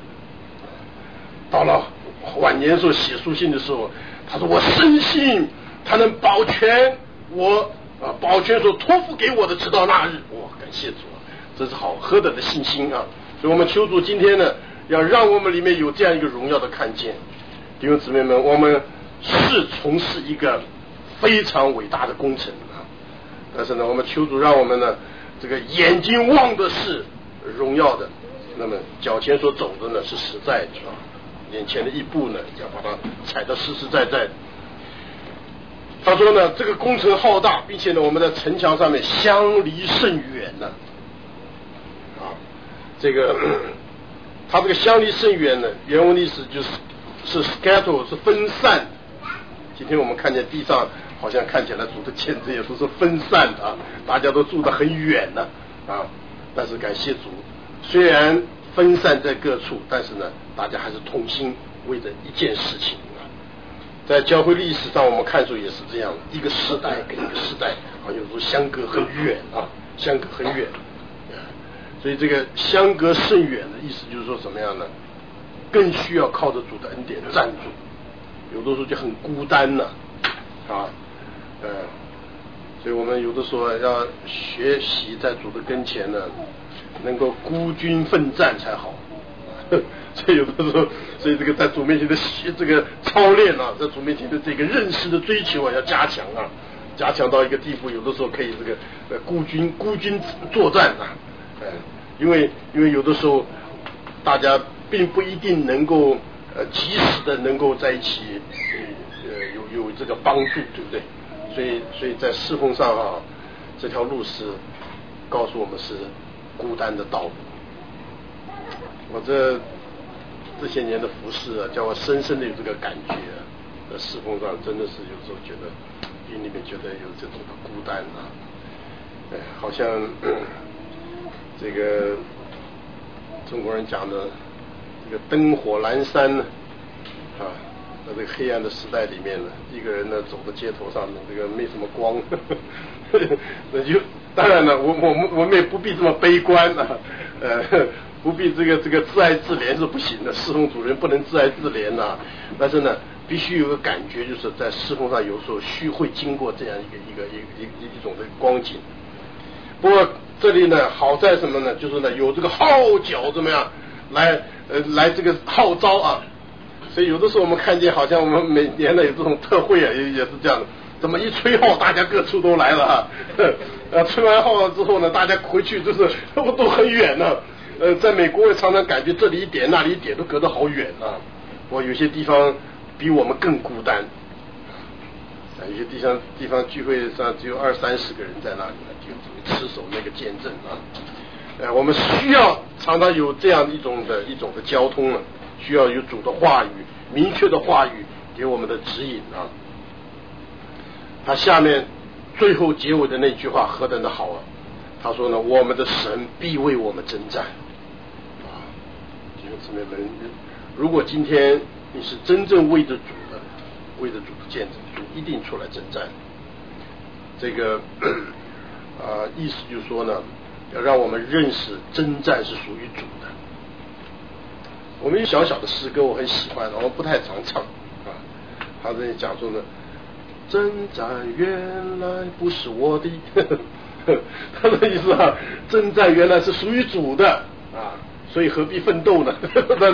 到了晚年时候写书信的时候，他说我深信他能保全我啊，保全所托付给我的直到那日。哇，感谢主啊，这是好何等的信心啊！所以我们求主今天呢，要让我们里面有这样一个荣耀的看见。弟兄姊妹们，我们是从事一个非常伟大的工程啊，但是呢，我们求主让我们呢，这个眼睛望的是荣耀的，那么脚前所走的呢是实在的啊，眼前的一步呢要把它踩得实实在在。他说呢，这个工程浩大，并且呢，我们在城墙上面相离甚远呢啊，这个。它这个相离甚远呢，原文的意思就是是 scatter 是分散。今天我们看见地上好像看起来主的建筑也都是分散的啊，大家都住得很远呢啊。但是感谢主，虽然分散在各处，但是呢，大家还是同心为着一件事情啊。在教会历史上，我们看出也是这样，一个时代跟一个时代啊，有时候相隔很远啊，相隔很远。所以这个相隔甚远的意思就是说什么样呢？更需要靠着主的恩典站住，有的时候就很孤单了啊，呃，所以我们有的时候要学习在主的跟前呢，能够孤军奋战才好。所以有的时候，所以这个在主面前的这个操练啊，在主面前的这个认识的追求啊，要加强啊，加强到一个地步，有的时候可以这个呃孤军孤军作战啊。呃，因为因为有的时候大家并不一定能够呃及时的能够在一起，呃有有这个帮助，对不对？所以所以在侍奉上啊，这条路是告诉我们是孤单的道路。我这这些年的服侍啊，叫我深深的有这个感觉啊，在侍奉上真的是有时候觉得心里面觉得有这种的孤单啊，哎，好像。这个中国人讲的这个灯火阑珊呢啊，在这个黑暗的时代里面呢，一个人呢走到街头上呢，这个没什么光，呵呵，那就当然了，我我们我们也不必这么悲观啊，呃，不必这个这个自爱自怜是不行的，侍奉主人不能自爱自怜呐、啊，但是呢，必须有个感觉，就是在侍奉上有时候需会经过这样一个一个一个一一种的光景。不过这里呢，好在什么呢？就是呢，有这个号角怎么样，来呃来这个号召啊。所以有的时候我们看见，好像我们每年呢有这种特会啊，也也是这样的。怎么一吹号，大家各处都来了啊？呃，吹完号之后呢，大家回去就是都都很远呢、啊。呃，在美国也常常感觉这里一点那里一点都隔得好远啊。我有些地方比我们更孤单。有些地方地方聚会上只有二三十个人在那里呢，就持守那个见证啊。呃，我们需要常常有这样一种的一种的交通啊，需要有主的话语，明确的话语给我们的指引啊。他下面最后结尾的那句话何等的好啊！他说呢，我们的神必为我们征战啊。弟兄姊妹们，如果今天你是真正为着主的，为着主的见证，主一定出来征战。这个啊、呃，意思就是说呢，要让我们认识征战是属于主的。我们有小小的诗歌我很喜欢，我们不太常唱啊。他这里讲说呢，征战原来不是我的，他的意思啊，征战原来是属于主的啊。所以何必奋斗呢？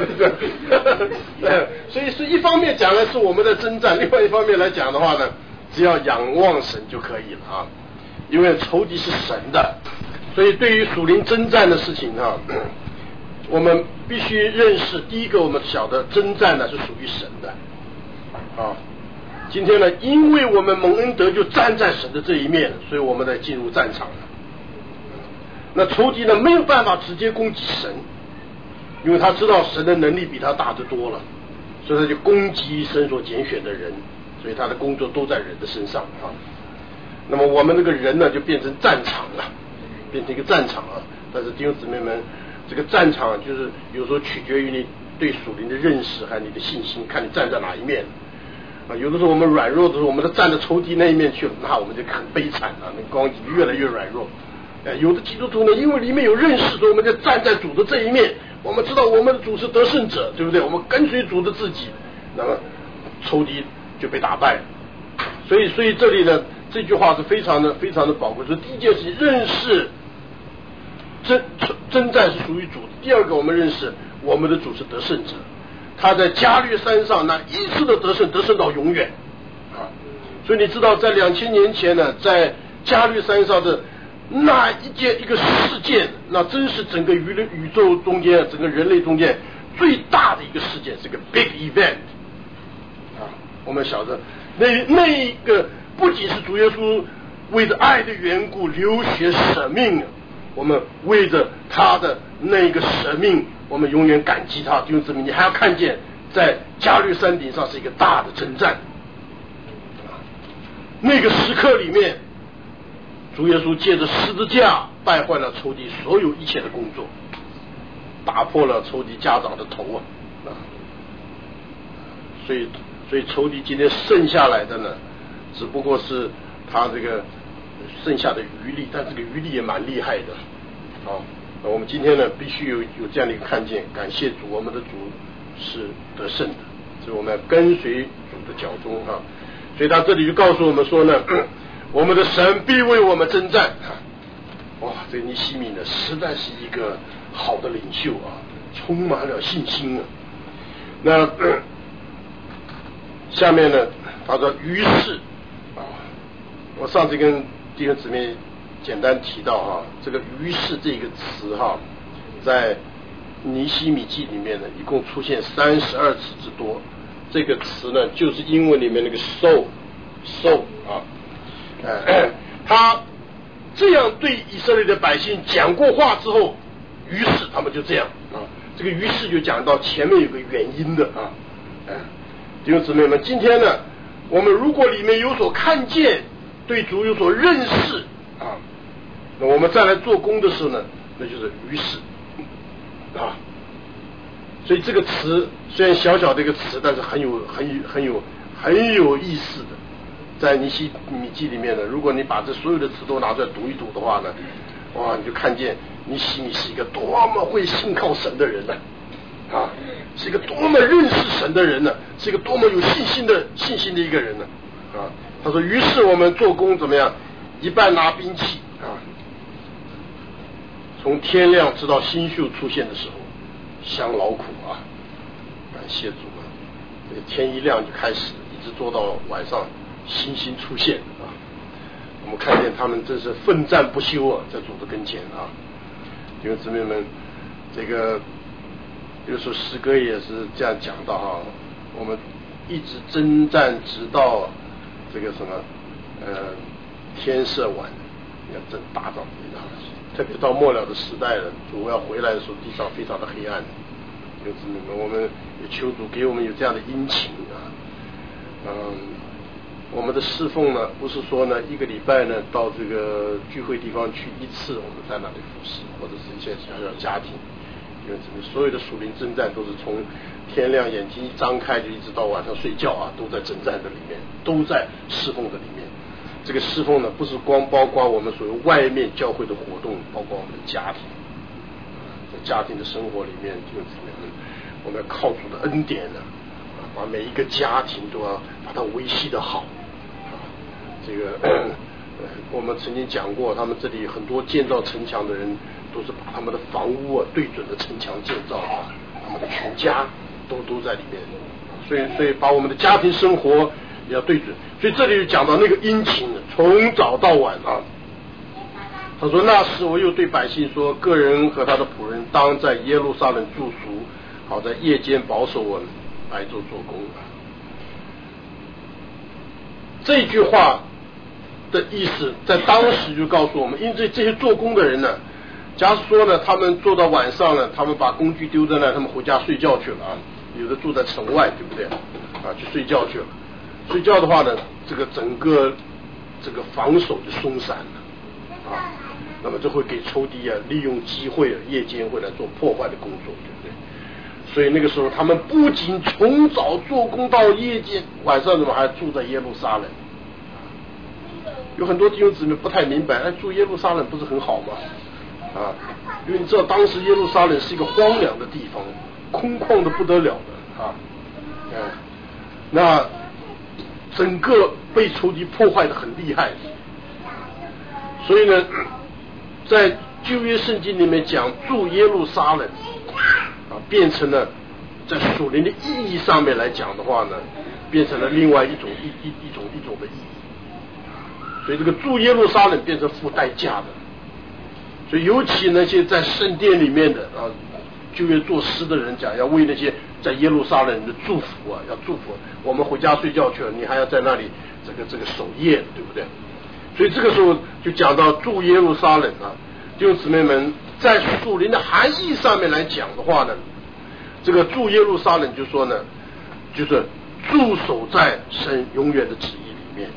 所以是一方面讲的是我们的征战，另外一方面来讲的话呢，只要仰望神就可以了啊。因为仇敌是神的，所以对于属灵征战的事情啊，我们必须认识。第一个，我们晓得征战呢是属于神的啊， 今天呢，因为我们蒙恩德就站在神的这一面，所以我们才进入战场了。那仇敌呢，没有办法直接攻击神，因为他知道神的能力比他大得多了，所以他就攻击神所拣选的人，所以他的工作都在人的身上啊。那么我们这个人呢，就变成战场了，变成一个战场啊。但是弟兄姊妹们，这个战场就是有时候取决于你对属灵的认识还有你的信心，看你站在哪一面啊。有的时候我们软弱的时候，我们都站在仇敌那一面去了，那我们就很悲惨啊，那光越来越软弱。呃，有的基督徒呢，因为里面有认识，所以我们就站在主的这一面。我们知道我们的主是得胜者，对不对？我们跟随主的自己，那么仇敌就被打败了。所以，所以这里呢，这句话是非常的、非常的宝贵。说第一件事情，认识征征战是属于主的；第二个，我们认识我们的主是得胜者，他在加略山上那一次的得胜，得胜到永远啊！所以你知道，在两千年前呢，在加略山上的那一件一个事件，那真是整个宇宇宙中间，整个人类中间最大的一个事件，是个 big event 啊！我们晓得，那那个不仅是主耶稣为着爱的缘故流血舍命，我们为着他的那个舍命，我们永远感激他。弟兄姊妹，你还要看见，在加略山顶上是一个大的征战，那个时刻里面，主耶稣借着十字架败坏了仇敌所有一切的工作，打破了仇敌家长的头啊！啊，所以，所以仇敌今天剩下来的呢，只不过是他这个剩下的余力，但这个余力也蛮厉害的。好，那我们今天呢，必须有有这样的一个看见，感谢主，我们的主是得胜的，所以我们要跟随主的脚踪啊。所以他这里就告诉我们说呢，我们的神必为我们征战。哇，这个尼希米呢，实在是一个好的领袖啊，充满了信心啊。那、呃、下面呢，他说于是啊，我上次跟弟兄姊妹简单提到哈、啊，这个于是这个词哈、啊，在尼希米记里面呢，一共出现三十二次之多。这个词呢，就是英文里面那个 so so 啊，呃，他这样对以色列的百姓讲过话之后，于是他们就这样啊，这个于是就讲到前面有个原因的啊，哎、呃，弟兄姊妹们，今天呢，我们如果里面有所看见，对主有所认识啊，那我们再来做工的时候呢，那就是于是啊。所以这个词虽然小小的一个词，但是很有很有很有很有意思的，在尼希米记里面呢，如果你把这所有的词都拿出来读一读的话呢，哇，你就看见尼希米是一个多么会信靠神的人呢、啊，啊，是一个多么认识神的人呢、啊，是一个多么有信心的信心的一个人呢、啊，啊，他说，于是我们做工怎么样？一半拿兵器啊，从天亮直到星宿出现的时候。相劳苦啊，感谢主啊！这个天一亮就开始，一直做到晚上星星出现啊。我们看见他们真是奋战不休啊，在主的跟前啊。弟兄姊妹们，这个有时候诗歌也是这样讲到哈、啊，我们一直征战直到这个什么呃天色晚，要真打仗啊。特别到末了的时代了，主要回来的时候，地上非常的黑暗。弟兄姊妹们，我们也求主给我们有这样的殷勤啊。嗯，我们的侍奉呢，不是说呢一个礼拜呢到这个聚会地方去一次，我们在那里服侍，或者是一些小小家庭。弟兄姊妹，所有的属灵征战都是从天亮眼睛一张开就一直到晚上睡觉啊，都在征战的里面，都在侍奉的里面。这个侍奉呢，不是光包括我们所有外面教会的活动，包括我们的家庭，在家庭的生活里面，就是我们要靠主的恩典呢，啊，把每一个家庭都要把它维系的好。啊，这个呃，我们曾经讲过，他们这里很多建造城墙的人，都是把他们的房屋啊对准了城墙建造啊，他们的全家都都在里面，所以所以把我们的家庭生活也要对准。所以这里就讲到那个殷勤，从早到晚啊。他说：“那时我又对百姓说，个人和他的仆人当在耶路撒冷住宿，好在夜间保守我们，白昼做工。” 这句话的意思在当时就告诉我们，因为这些做工的人呢，假如说呢他们做到晚上呢，他们把工具丢在那，他们回家睡觉去了啊，有的住在城外，对不对啊，去睡觉去了。睡觉的话呢，这个整个这个防守就松散了啊，那么这会给仇敌啊利用机会夜间会来做破坏的工作，对不对？所以那个时候他们不仅从早做工到夜间，晚上怎么还住在耶路撒冷？有很多弟兄姊妹不太明白，哎，住耶路撒冷不是很好吗？啊，因为你知道当时耶路撒冷是一个荒凉的地方，空旷的不得了的啊，嗯，那整个被仇敌破坏的很厉害，所以呢，在旧约圣经里面讲住耶路撒冷啊，变成了在属灵的意义上面来讲的话呢，变成了另外一种一一一种一种的意义。所以这个住耶路撒冷变成付代价的。所以尤其那些在圣殿里面的啊，旧约作诗的人讲，要为那些在耶路撒冷人的祝福啊，要祝福。我们回家睡觉去了，你还要在那里这个这个守夜，对不对？所以这个时候就讲到住耶路撒冷啊，弟兄姊妹们，在属灵的含义上面来讲的话呢，这个住耶路撒冷就说呢，就是驻守在神永远的旨意里面。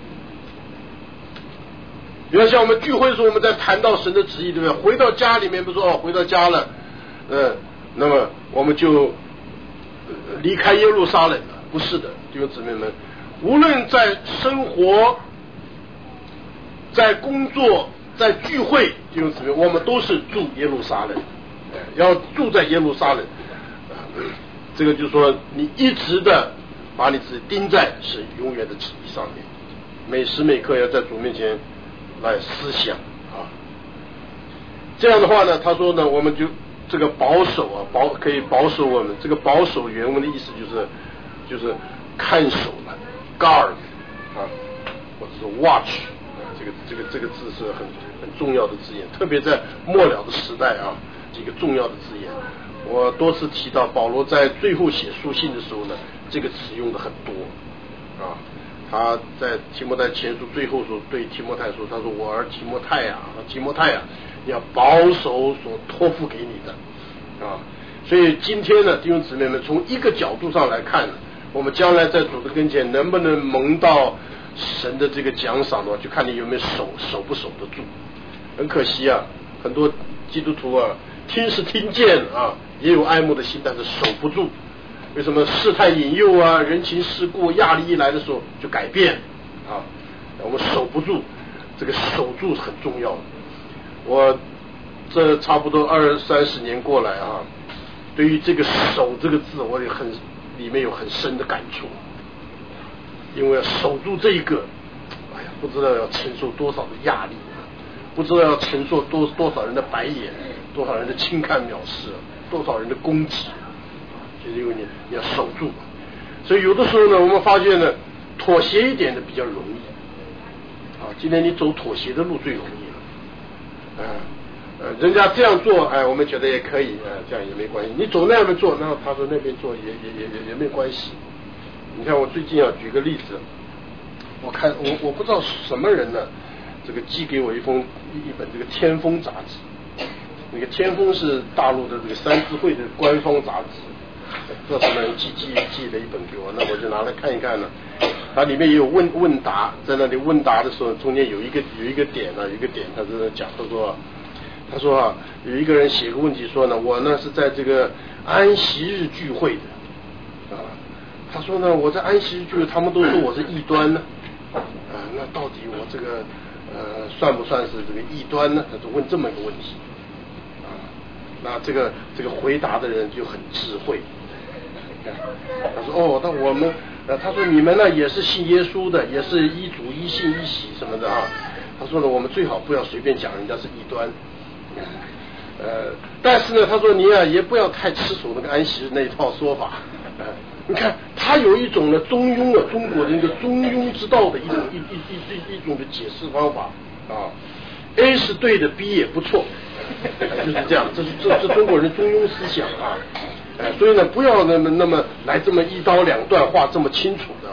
比如像我们聚会的时候，我们在谈到神的旨意，对不对？回到家里面不是哦，回到家了，呃，那么我们就离开耶路撒冷了？不是的，弟兄姊妹们，无论在生活、在工作、在聚会，弟兄姊妹，我们都是住耶路撒冷，要住在耶路撒冷。这个就是说，你一直的把你自己钉在是永远的旨意上面，每时每刻要在主面前来思想啊。这样的话呢，他说呢，我们就这个保守啊，保可以保守我们。这个保守原文的意思就是就是看守了 ，guard 啊，或者是 watch 啊，这个这个这个字是很很重要的字眼，特别在末了的时代啊，一个重要的字眼。我多次提到，保罗在最后写书信的时候呢，这个词用的很多啊。他在提摩太前书最后说，对提摩太说，他说：“我儿提摩太啊，提摩太啊，你要保守所托付给你的啊。”所以今天呢，弟兄姊妹们，从一个角度上来看呢，我们将来在主的跟前能不能蒙到神的这个奖赏的话，就看你有没有守守不守得住。很可惜啊，很多基督徒啊，听是听见啊，也有爱慕的心，但是守不住。为什么事态引诱啊，人情世故压力一来的时候就改变啊？我们守不住，这个守住是很重要的。我这差不多二三十年过来啊，对于这个守这个字，我也很里面有很深的感触。因为要守住这一个，哎呀，不知道要承受多少的压力，不知道要承受多多少人的白眼，多少人的轻看藐视，多少人的攻击。就是因为你你要守住，所以有的时候呢，我们发现呢，妥协一点的比较容易啊。今天你走妥协的路最容易了，啊呃，人家这样做，哎，我们觉得也可以，啊，这样也没关系。你走那边做，那他说那边做也也也也也没关系。你看我最近啊，举个例子，我看我我不知道什么人呢，这个寄给我一封一本这个《天风》杂志，那个《天风》是大陆的这个三字会的官方杂志。不知道什么人寄寄寄了一本给我，那我就拿来看一看呢。它里面也有问问答，在那里问答的时候，中间有一个有一个点呢，有一个点，他是讲，他说，他说啊，有一个人写个问题说呢，我呢是在这个安息日聚会的啊，他说呢，我在安息日聚会，他们都说我是异端呢，啊，那到底我这个呃算不算是这个异端呢？他就问这么一个问题。那这个这个回答的人就很智慧，他说哦，那我们呃，他说你们呢也是信耶稣的，也是一主一信一洗什么的啊。他说呢，我们最好不要随便讲人家是异端，呃，但是呢，他说你啊也不要太吃守那个安息日那一套说法。呃、你看他有一种呢中庸啊，中国的一个中庸之道的一种一一一一一种的解释方法啊。A 是对的 ，B 也不错，就是这样。这是这这中国人的中庸思想啊，哎，所以呢，不要那么那么来这么一刀两断，话这么清楚的，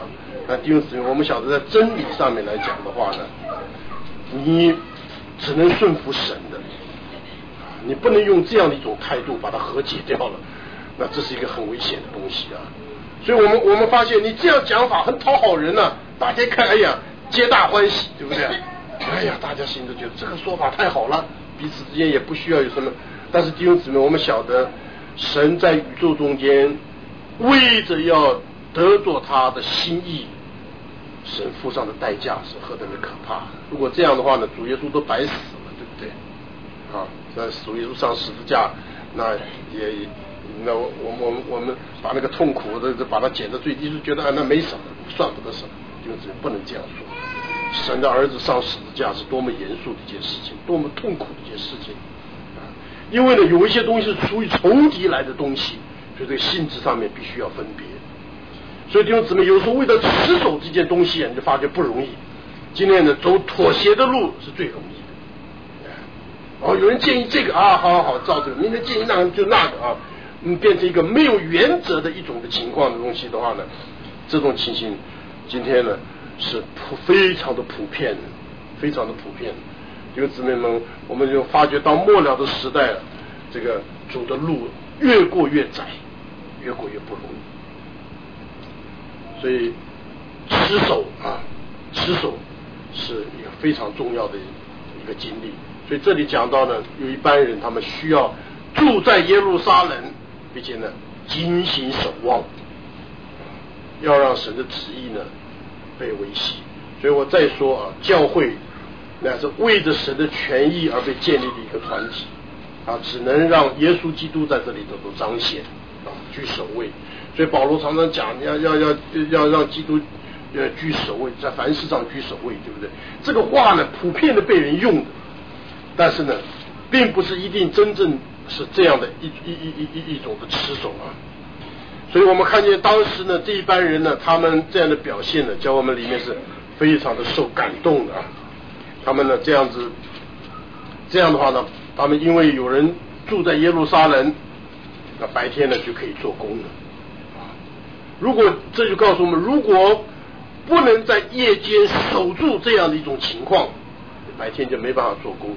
那弟兄姊妹，我们晓得在真理上面来讲的话呢，你只能顺服神的，你不能用这样的一种态度把它和解掉了，那这是一个很危险的东西啊。所以我们我们发现你这样讲法很讨好人啊，大家看，哎呀，皆大欢喜，对不对？哎呀，大家心里都觉得这个说法太好了，彼此之间也不需要有什么。但是弟兄姊妹，我们晓得神在宇宙中间为着要得着他的心意，神付上的代价是何等的可怕。如果这样的话呢，主耶稣都白死了，对不对？啊，在主耶稣上十字架，那也那我我们我们把那个痛苦的把它减到最低，就觉得啊那没什么，算不得什么，就是不能这样说。神的儿子上十字架是多么严肃的一件事情，多么痛苦的一件事情啊！因为呢，有一些东西是属于仇敌来的东西，所以这个性质上面必须要分别。所以弟兄姊妹，有时候为了持守这件东西，你就发觉不容易。今天呢，走妥协的路是最容易的。哦，有人建议这个啊，好好好，照这个；明天建议那个就那个啊，嗯，变成一个没有原则的一种的情况的东西的话呢，这种情形今天呢是普非常的普遍的，非常的普遍。弟兄姊妹们，我们就发觉到末了的时代，这个主的路越过越窄，越过越不容易。所以持守啊，持守是一个非常重要的一个经历。所以这里讲到呢，有一般人他们需要住在耶路撒冷，并且呢警醒守望，要让神的旨意呢被维系。所以我再说啊，教会那是为着神的权益而被建立的一个团体啊，只能让耶稣基督在这里得到彰显啊，居首位。所以保罗常常讲，要要要要让基督呃居首位，在凡事上居首位，对不对？这个话呢，普遍的被人用的，但是呢，并不是一定真正是这样的一一一一一种的持守啊。所以我们看见当时呢，这一般人呢，他们这样的表现呢，在我们里面是非常的受感动的啊。他们呢这样子，这样的话呢，他们因为有人住在耶路撒冷，那白天呢就可以做工了。如果这就告诉我们，如果不能在夜间守住这样的一种情况，白天就没办法做工。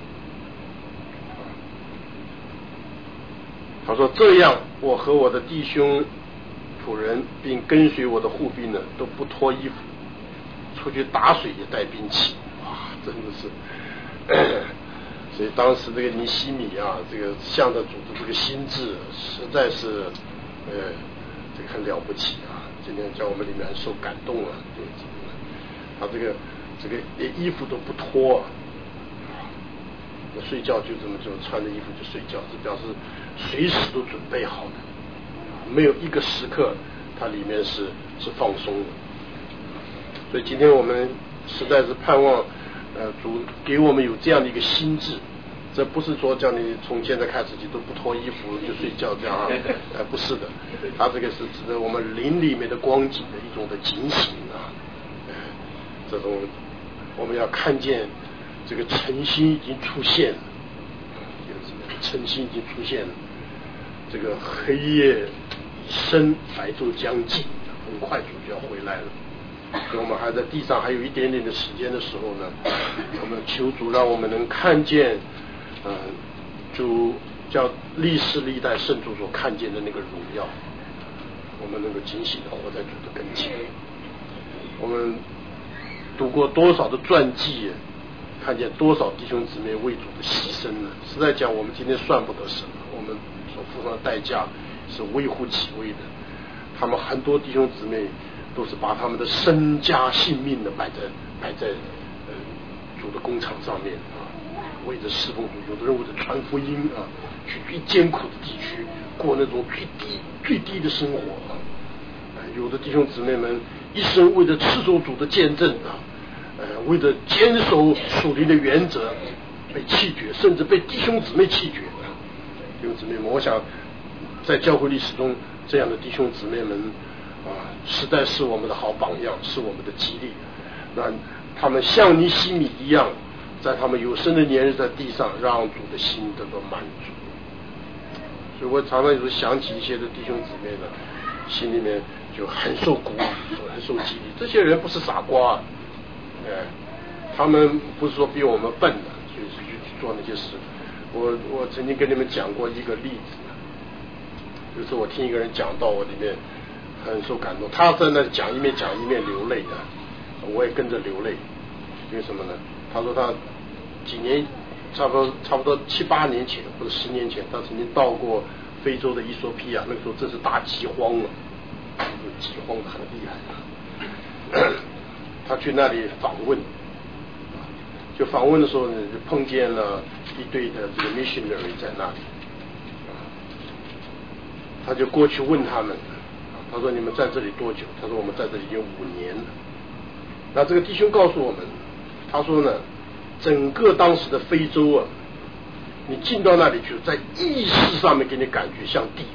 他说这样，我和我的弟兄仆人并跟随我的护兵呢，都不脱衣服，出去打水也带兵器。哇，真的是所以当时这个尼西米啊，这个向着主的这个心智实在是呃这个很了不起啊！今天在我们里面很受感动啊，对，他这个这个连衣服都不脱啊，那睡觉就这么就穿着衣服就睡觉，这表示随时都准备好的，没有一个时刻它里面是是放松的。所以今天我们实在是盼望呃主给我们有这样的一个心智。这不是说叫你从现在开始就都不脱衣服就睡觉这样啊，呃，不是的，它这个是指的我们灵里面的光景的一种的警醒啊，呃，这种我们要看见这个晨星已经出现了，晨星已经出现了，这个黑夜已深，白昼将近，很快主就要回来了。所以我们还在地上还有一点点的时间的时候呢，我们求主让我们能看见。呃，主叫历世历代圣主所看见的那个荣耀，我们能够警醒的活在主的跟前。我们读过多少的传记，看见多少弟兄姊妹为主的牺牲呢？实在讲，我们今天算不得什么，我们所付上的代价是微乎其微的。他们很多弟兄姊妹都是把他们的身家性命的摆在摆在呃主的工厂上面啊。为着侍奉主，有的人为着传福音啊，去最艰苦的地区过那种最低最低的生活啊。有的弟兄姊妹们一生为着持守主的见证啊，呃，为着坚守属灵的原则被弃绝，甚至被弟兄姊妹弃绝啊。弟兄姊妹们，我想在教会历史中，这样的弟兄姊妹们啊，实在是我们的好榜样，是我们的激励。那他们像尼西米一样。在他们有生的年日，在地上让主的心得到满足。所以我常常有时候想起一些的弟兄姊妹呢，心里面就很受鼓舞，很受激励。这些人不是傻瓜，哎，他们不是说比我们笨的，所以是去做那些事。我我曾经跟你们讲过一个例子，就是我听一个人讲到，我里面很受感动。他在那讲一面讲一面流泪的，我也跟着流泪。因为什么呢？他说他几年，差不多差不多七八年前或者十年前，他曾经到过非洲的伊索比亚，那个时候真是大饥荒了，饥荒的很厉害。他去那里访问，就访问的时候呢，就碰见了一对的这个 missionary 在那里，他就过去问他们，他说你们在这里多久？他说我们在这里已经五年了。那这个弟兄告诉我们，他说呢，整个当时的非洲啊，你进到那里去，在意识上面给你感觉像地狱，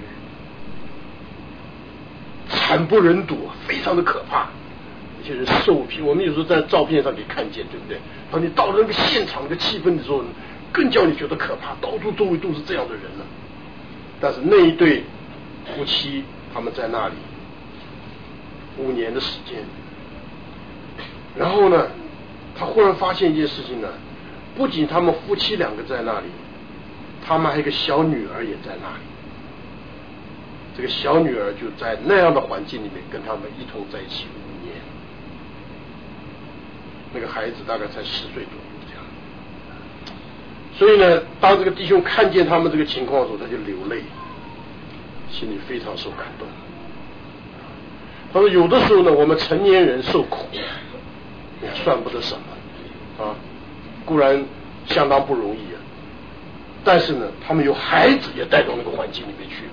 惨不忍睹，非常的可怕。那些人受批，我们有时候在照片上可以看见，对不对？当你到了那个现场那个气氛的时候，更叫你觉得可怕，到处周围都是这样的人了。但是那一对夫妻他们在那里五年的时间，然后呢，他忽然发现一件事情呢，不仅他们夫妻两个在那里，他们还有一个小女儿也在那里。这个小女儿就在那样的环境里面跟他们一同在一起五年，那个孩子大概才十岁左右这样。所以呢，当这个弟兄看见他们这个情况的时候，他就流泪，心里非常受感动。他说有的时候呢，我们成年人受苦也算不得什么啊，固然相当不容易啊，但是呢，他们有孩子也带到那个环境里面去了。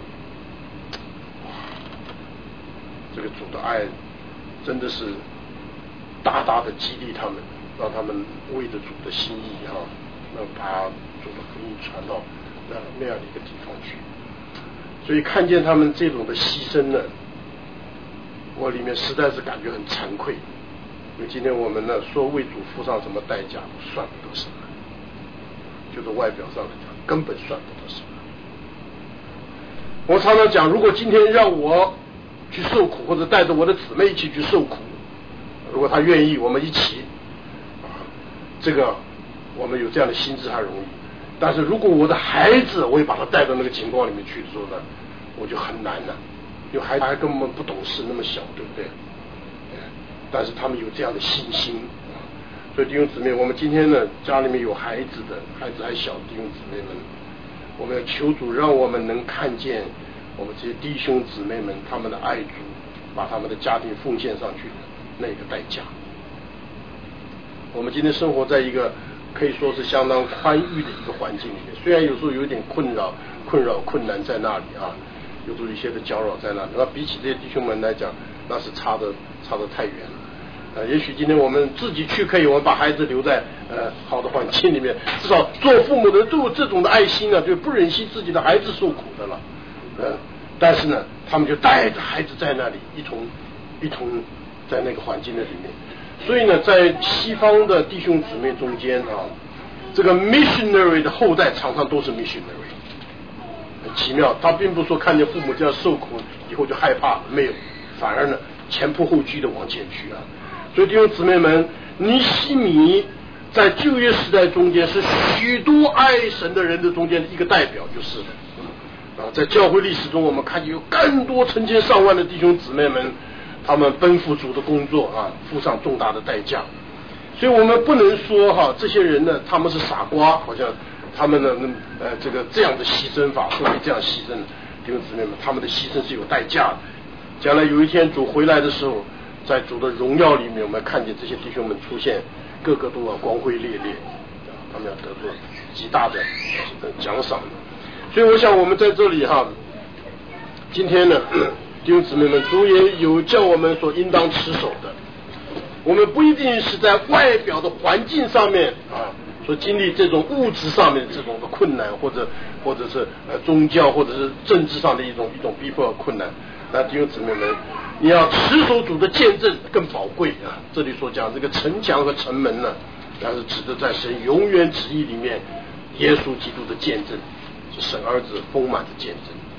这个主的爱真的是大大的激励他们，让他们为着主的心意哈、啊，那把主的福音传到那那样的一个地方去。所以看见他们这种的牺牲呢，我里面实在是感觉很惭愧。因为今天我们呢说为主付上什么代价，算不得什么，就是外表上来讲根本算不得什么。我常常讲，如果今天让我去受苦，或者带着我的姊妹一起去受苦，如果他愿意，我们一起啊，这个我们有这样的心智还容易。但是如果我的孩子，我也把他带到那个情况里面去的时候呢，我就很难了，因为孩子还根本不懂事，那么小，对不对？但是他们有这样的信心，所以弟兄姊妹，我们今天呢，家里面有孩子的，孩子还小的弟兄姊妹们，我们要求主让我们能看见我们这些弟兄姊妹们他们的爱主，把他们的家庭奉献上去的那个代价。我们今天生活在一个可以说是相当宽裕的一个环境里面，虽然有时候有点困扰、困扰、困难在那里啊，有时候一些的搅扰在那里，那比起这些弟兄们来讲，那是差的差得太远了。呃，也许今天我们自己去可以，我们把孩子留在呃好的环境里面，至少做父母的都有这种的爱心啊，就不忍心自己的孩子受苦的了。呃，但是呢，他们就带着孩子在那里一同一同在那个环境的里面。所以呢，在西方的弟兄姊妹中间啊，这个 missionary 的后代常常都是 missionary， 很奇妙。他并不是说看见父母这样受苦以后就害怕，没有，反而呢前仆后继的往前去啊。所以弟兄姊妹们，尼希米在旧约时代中间是许多爱神的人的中间的一个代表，就是了啊。在教会历史中，我们看见有更多成千上万的弟兄姊妹们，他们奔赴主的工作啊，付上重大的代价。所以我们不能说哈、啊，这些人呢他们是傻瓜，好像他们呢呃这个这样的牺牲法都可以这样牺牲。弟兄姊妹们，他们的牺牲是有代价的。将来有一天主回来的时候，在主的荣耀里面，我们看见这些弟兄们出现，个个都要光辉烈烈，他们要得到极大的奖赏。所以我想我们在这里哈，今天呢，弟兄姊妹们，主也有叫我们所应当持守的。我们不一定是在外表的环境上面啊，所经历这种物质上面这种的困难，或者或者是呃宗教或者是政治上的一种一种逼迫困难。那弟兄姊妹们，你要持守主的见证更宝贵啊！这里所讲这个城墙和城门呢，那是指的在神永远旨意里面，耶稣基督的见证，是神儿子丰满的见证。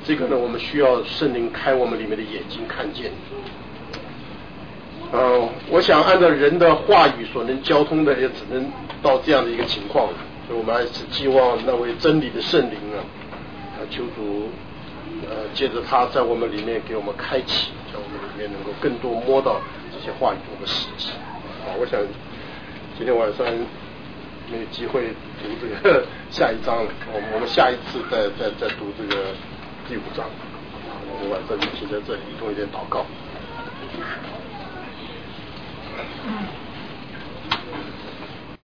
这个呢，我们需要圣灵开我们里面的眼睛看见。呃，我想按照人的话语所能交通的，也只能到这样的一个情况了。所以我们还是寄望那位真理的圣灵啊，啊，求主呃，借着他在我们里面给我们开启，在我们里面能够更多摸到这些话语中的实际。啊，我想今天晚上没有机会读这个下一章了，我们我们下一次再再再读这个第五章。我们晚上就停在这里，一同一点祷告。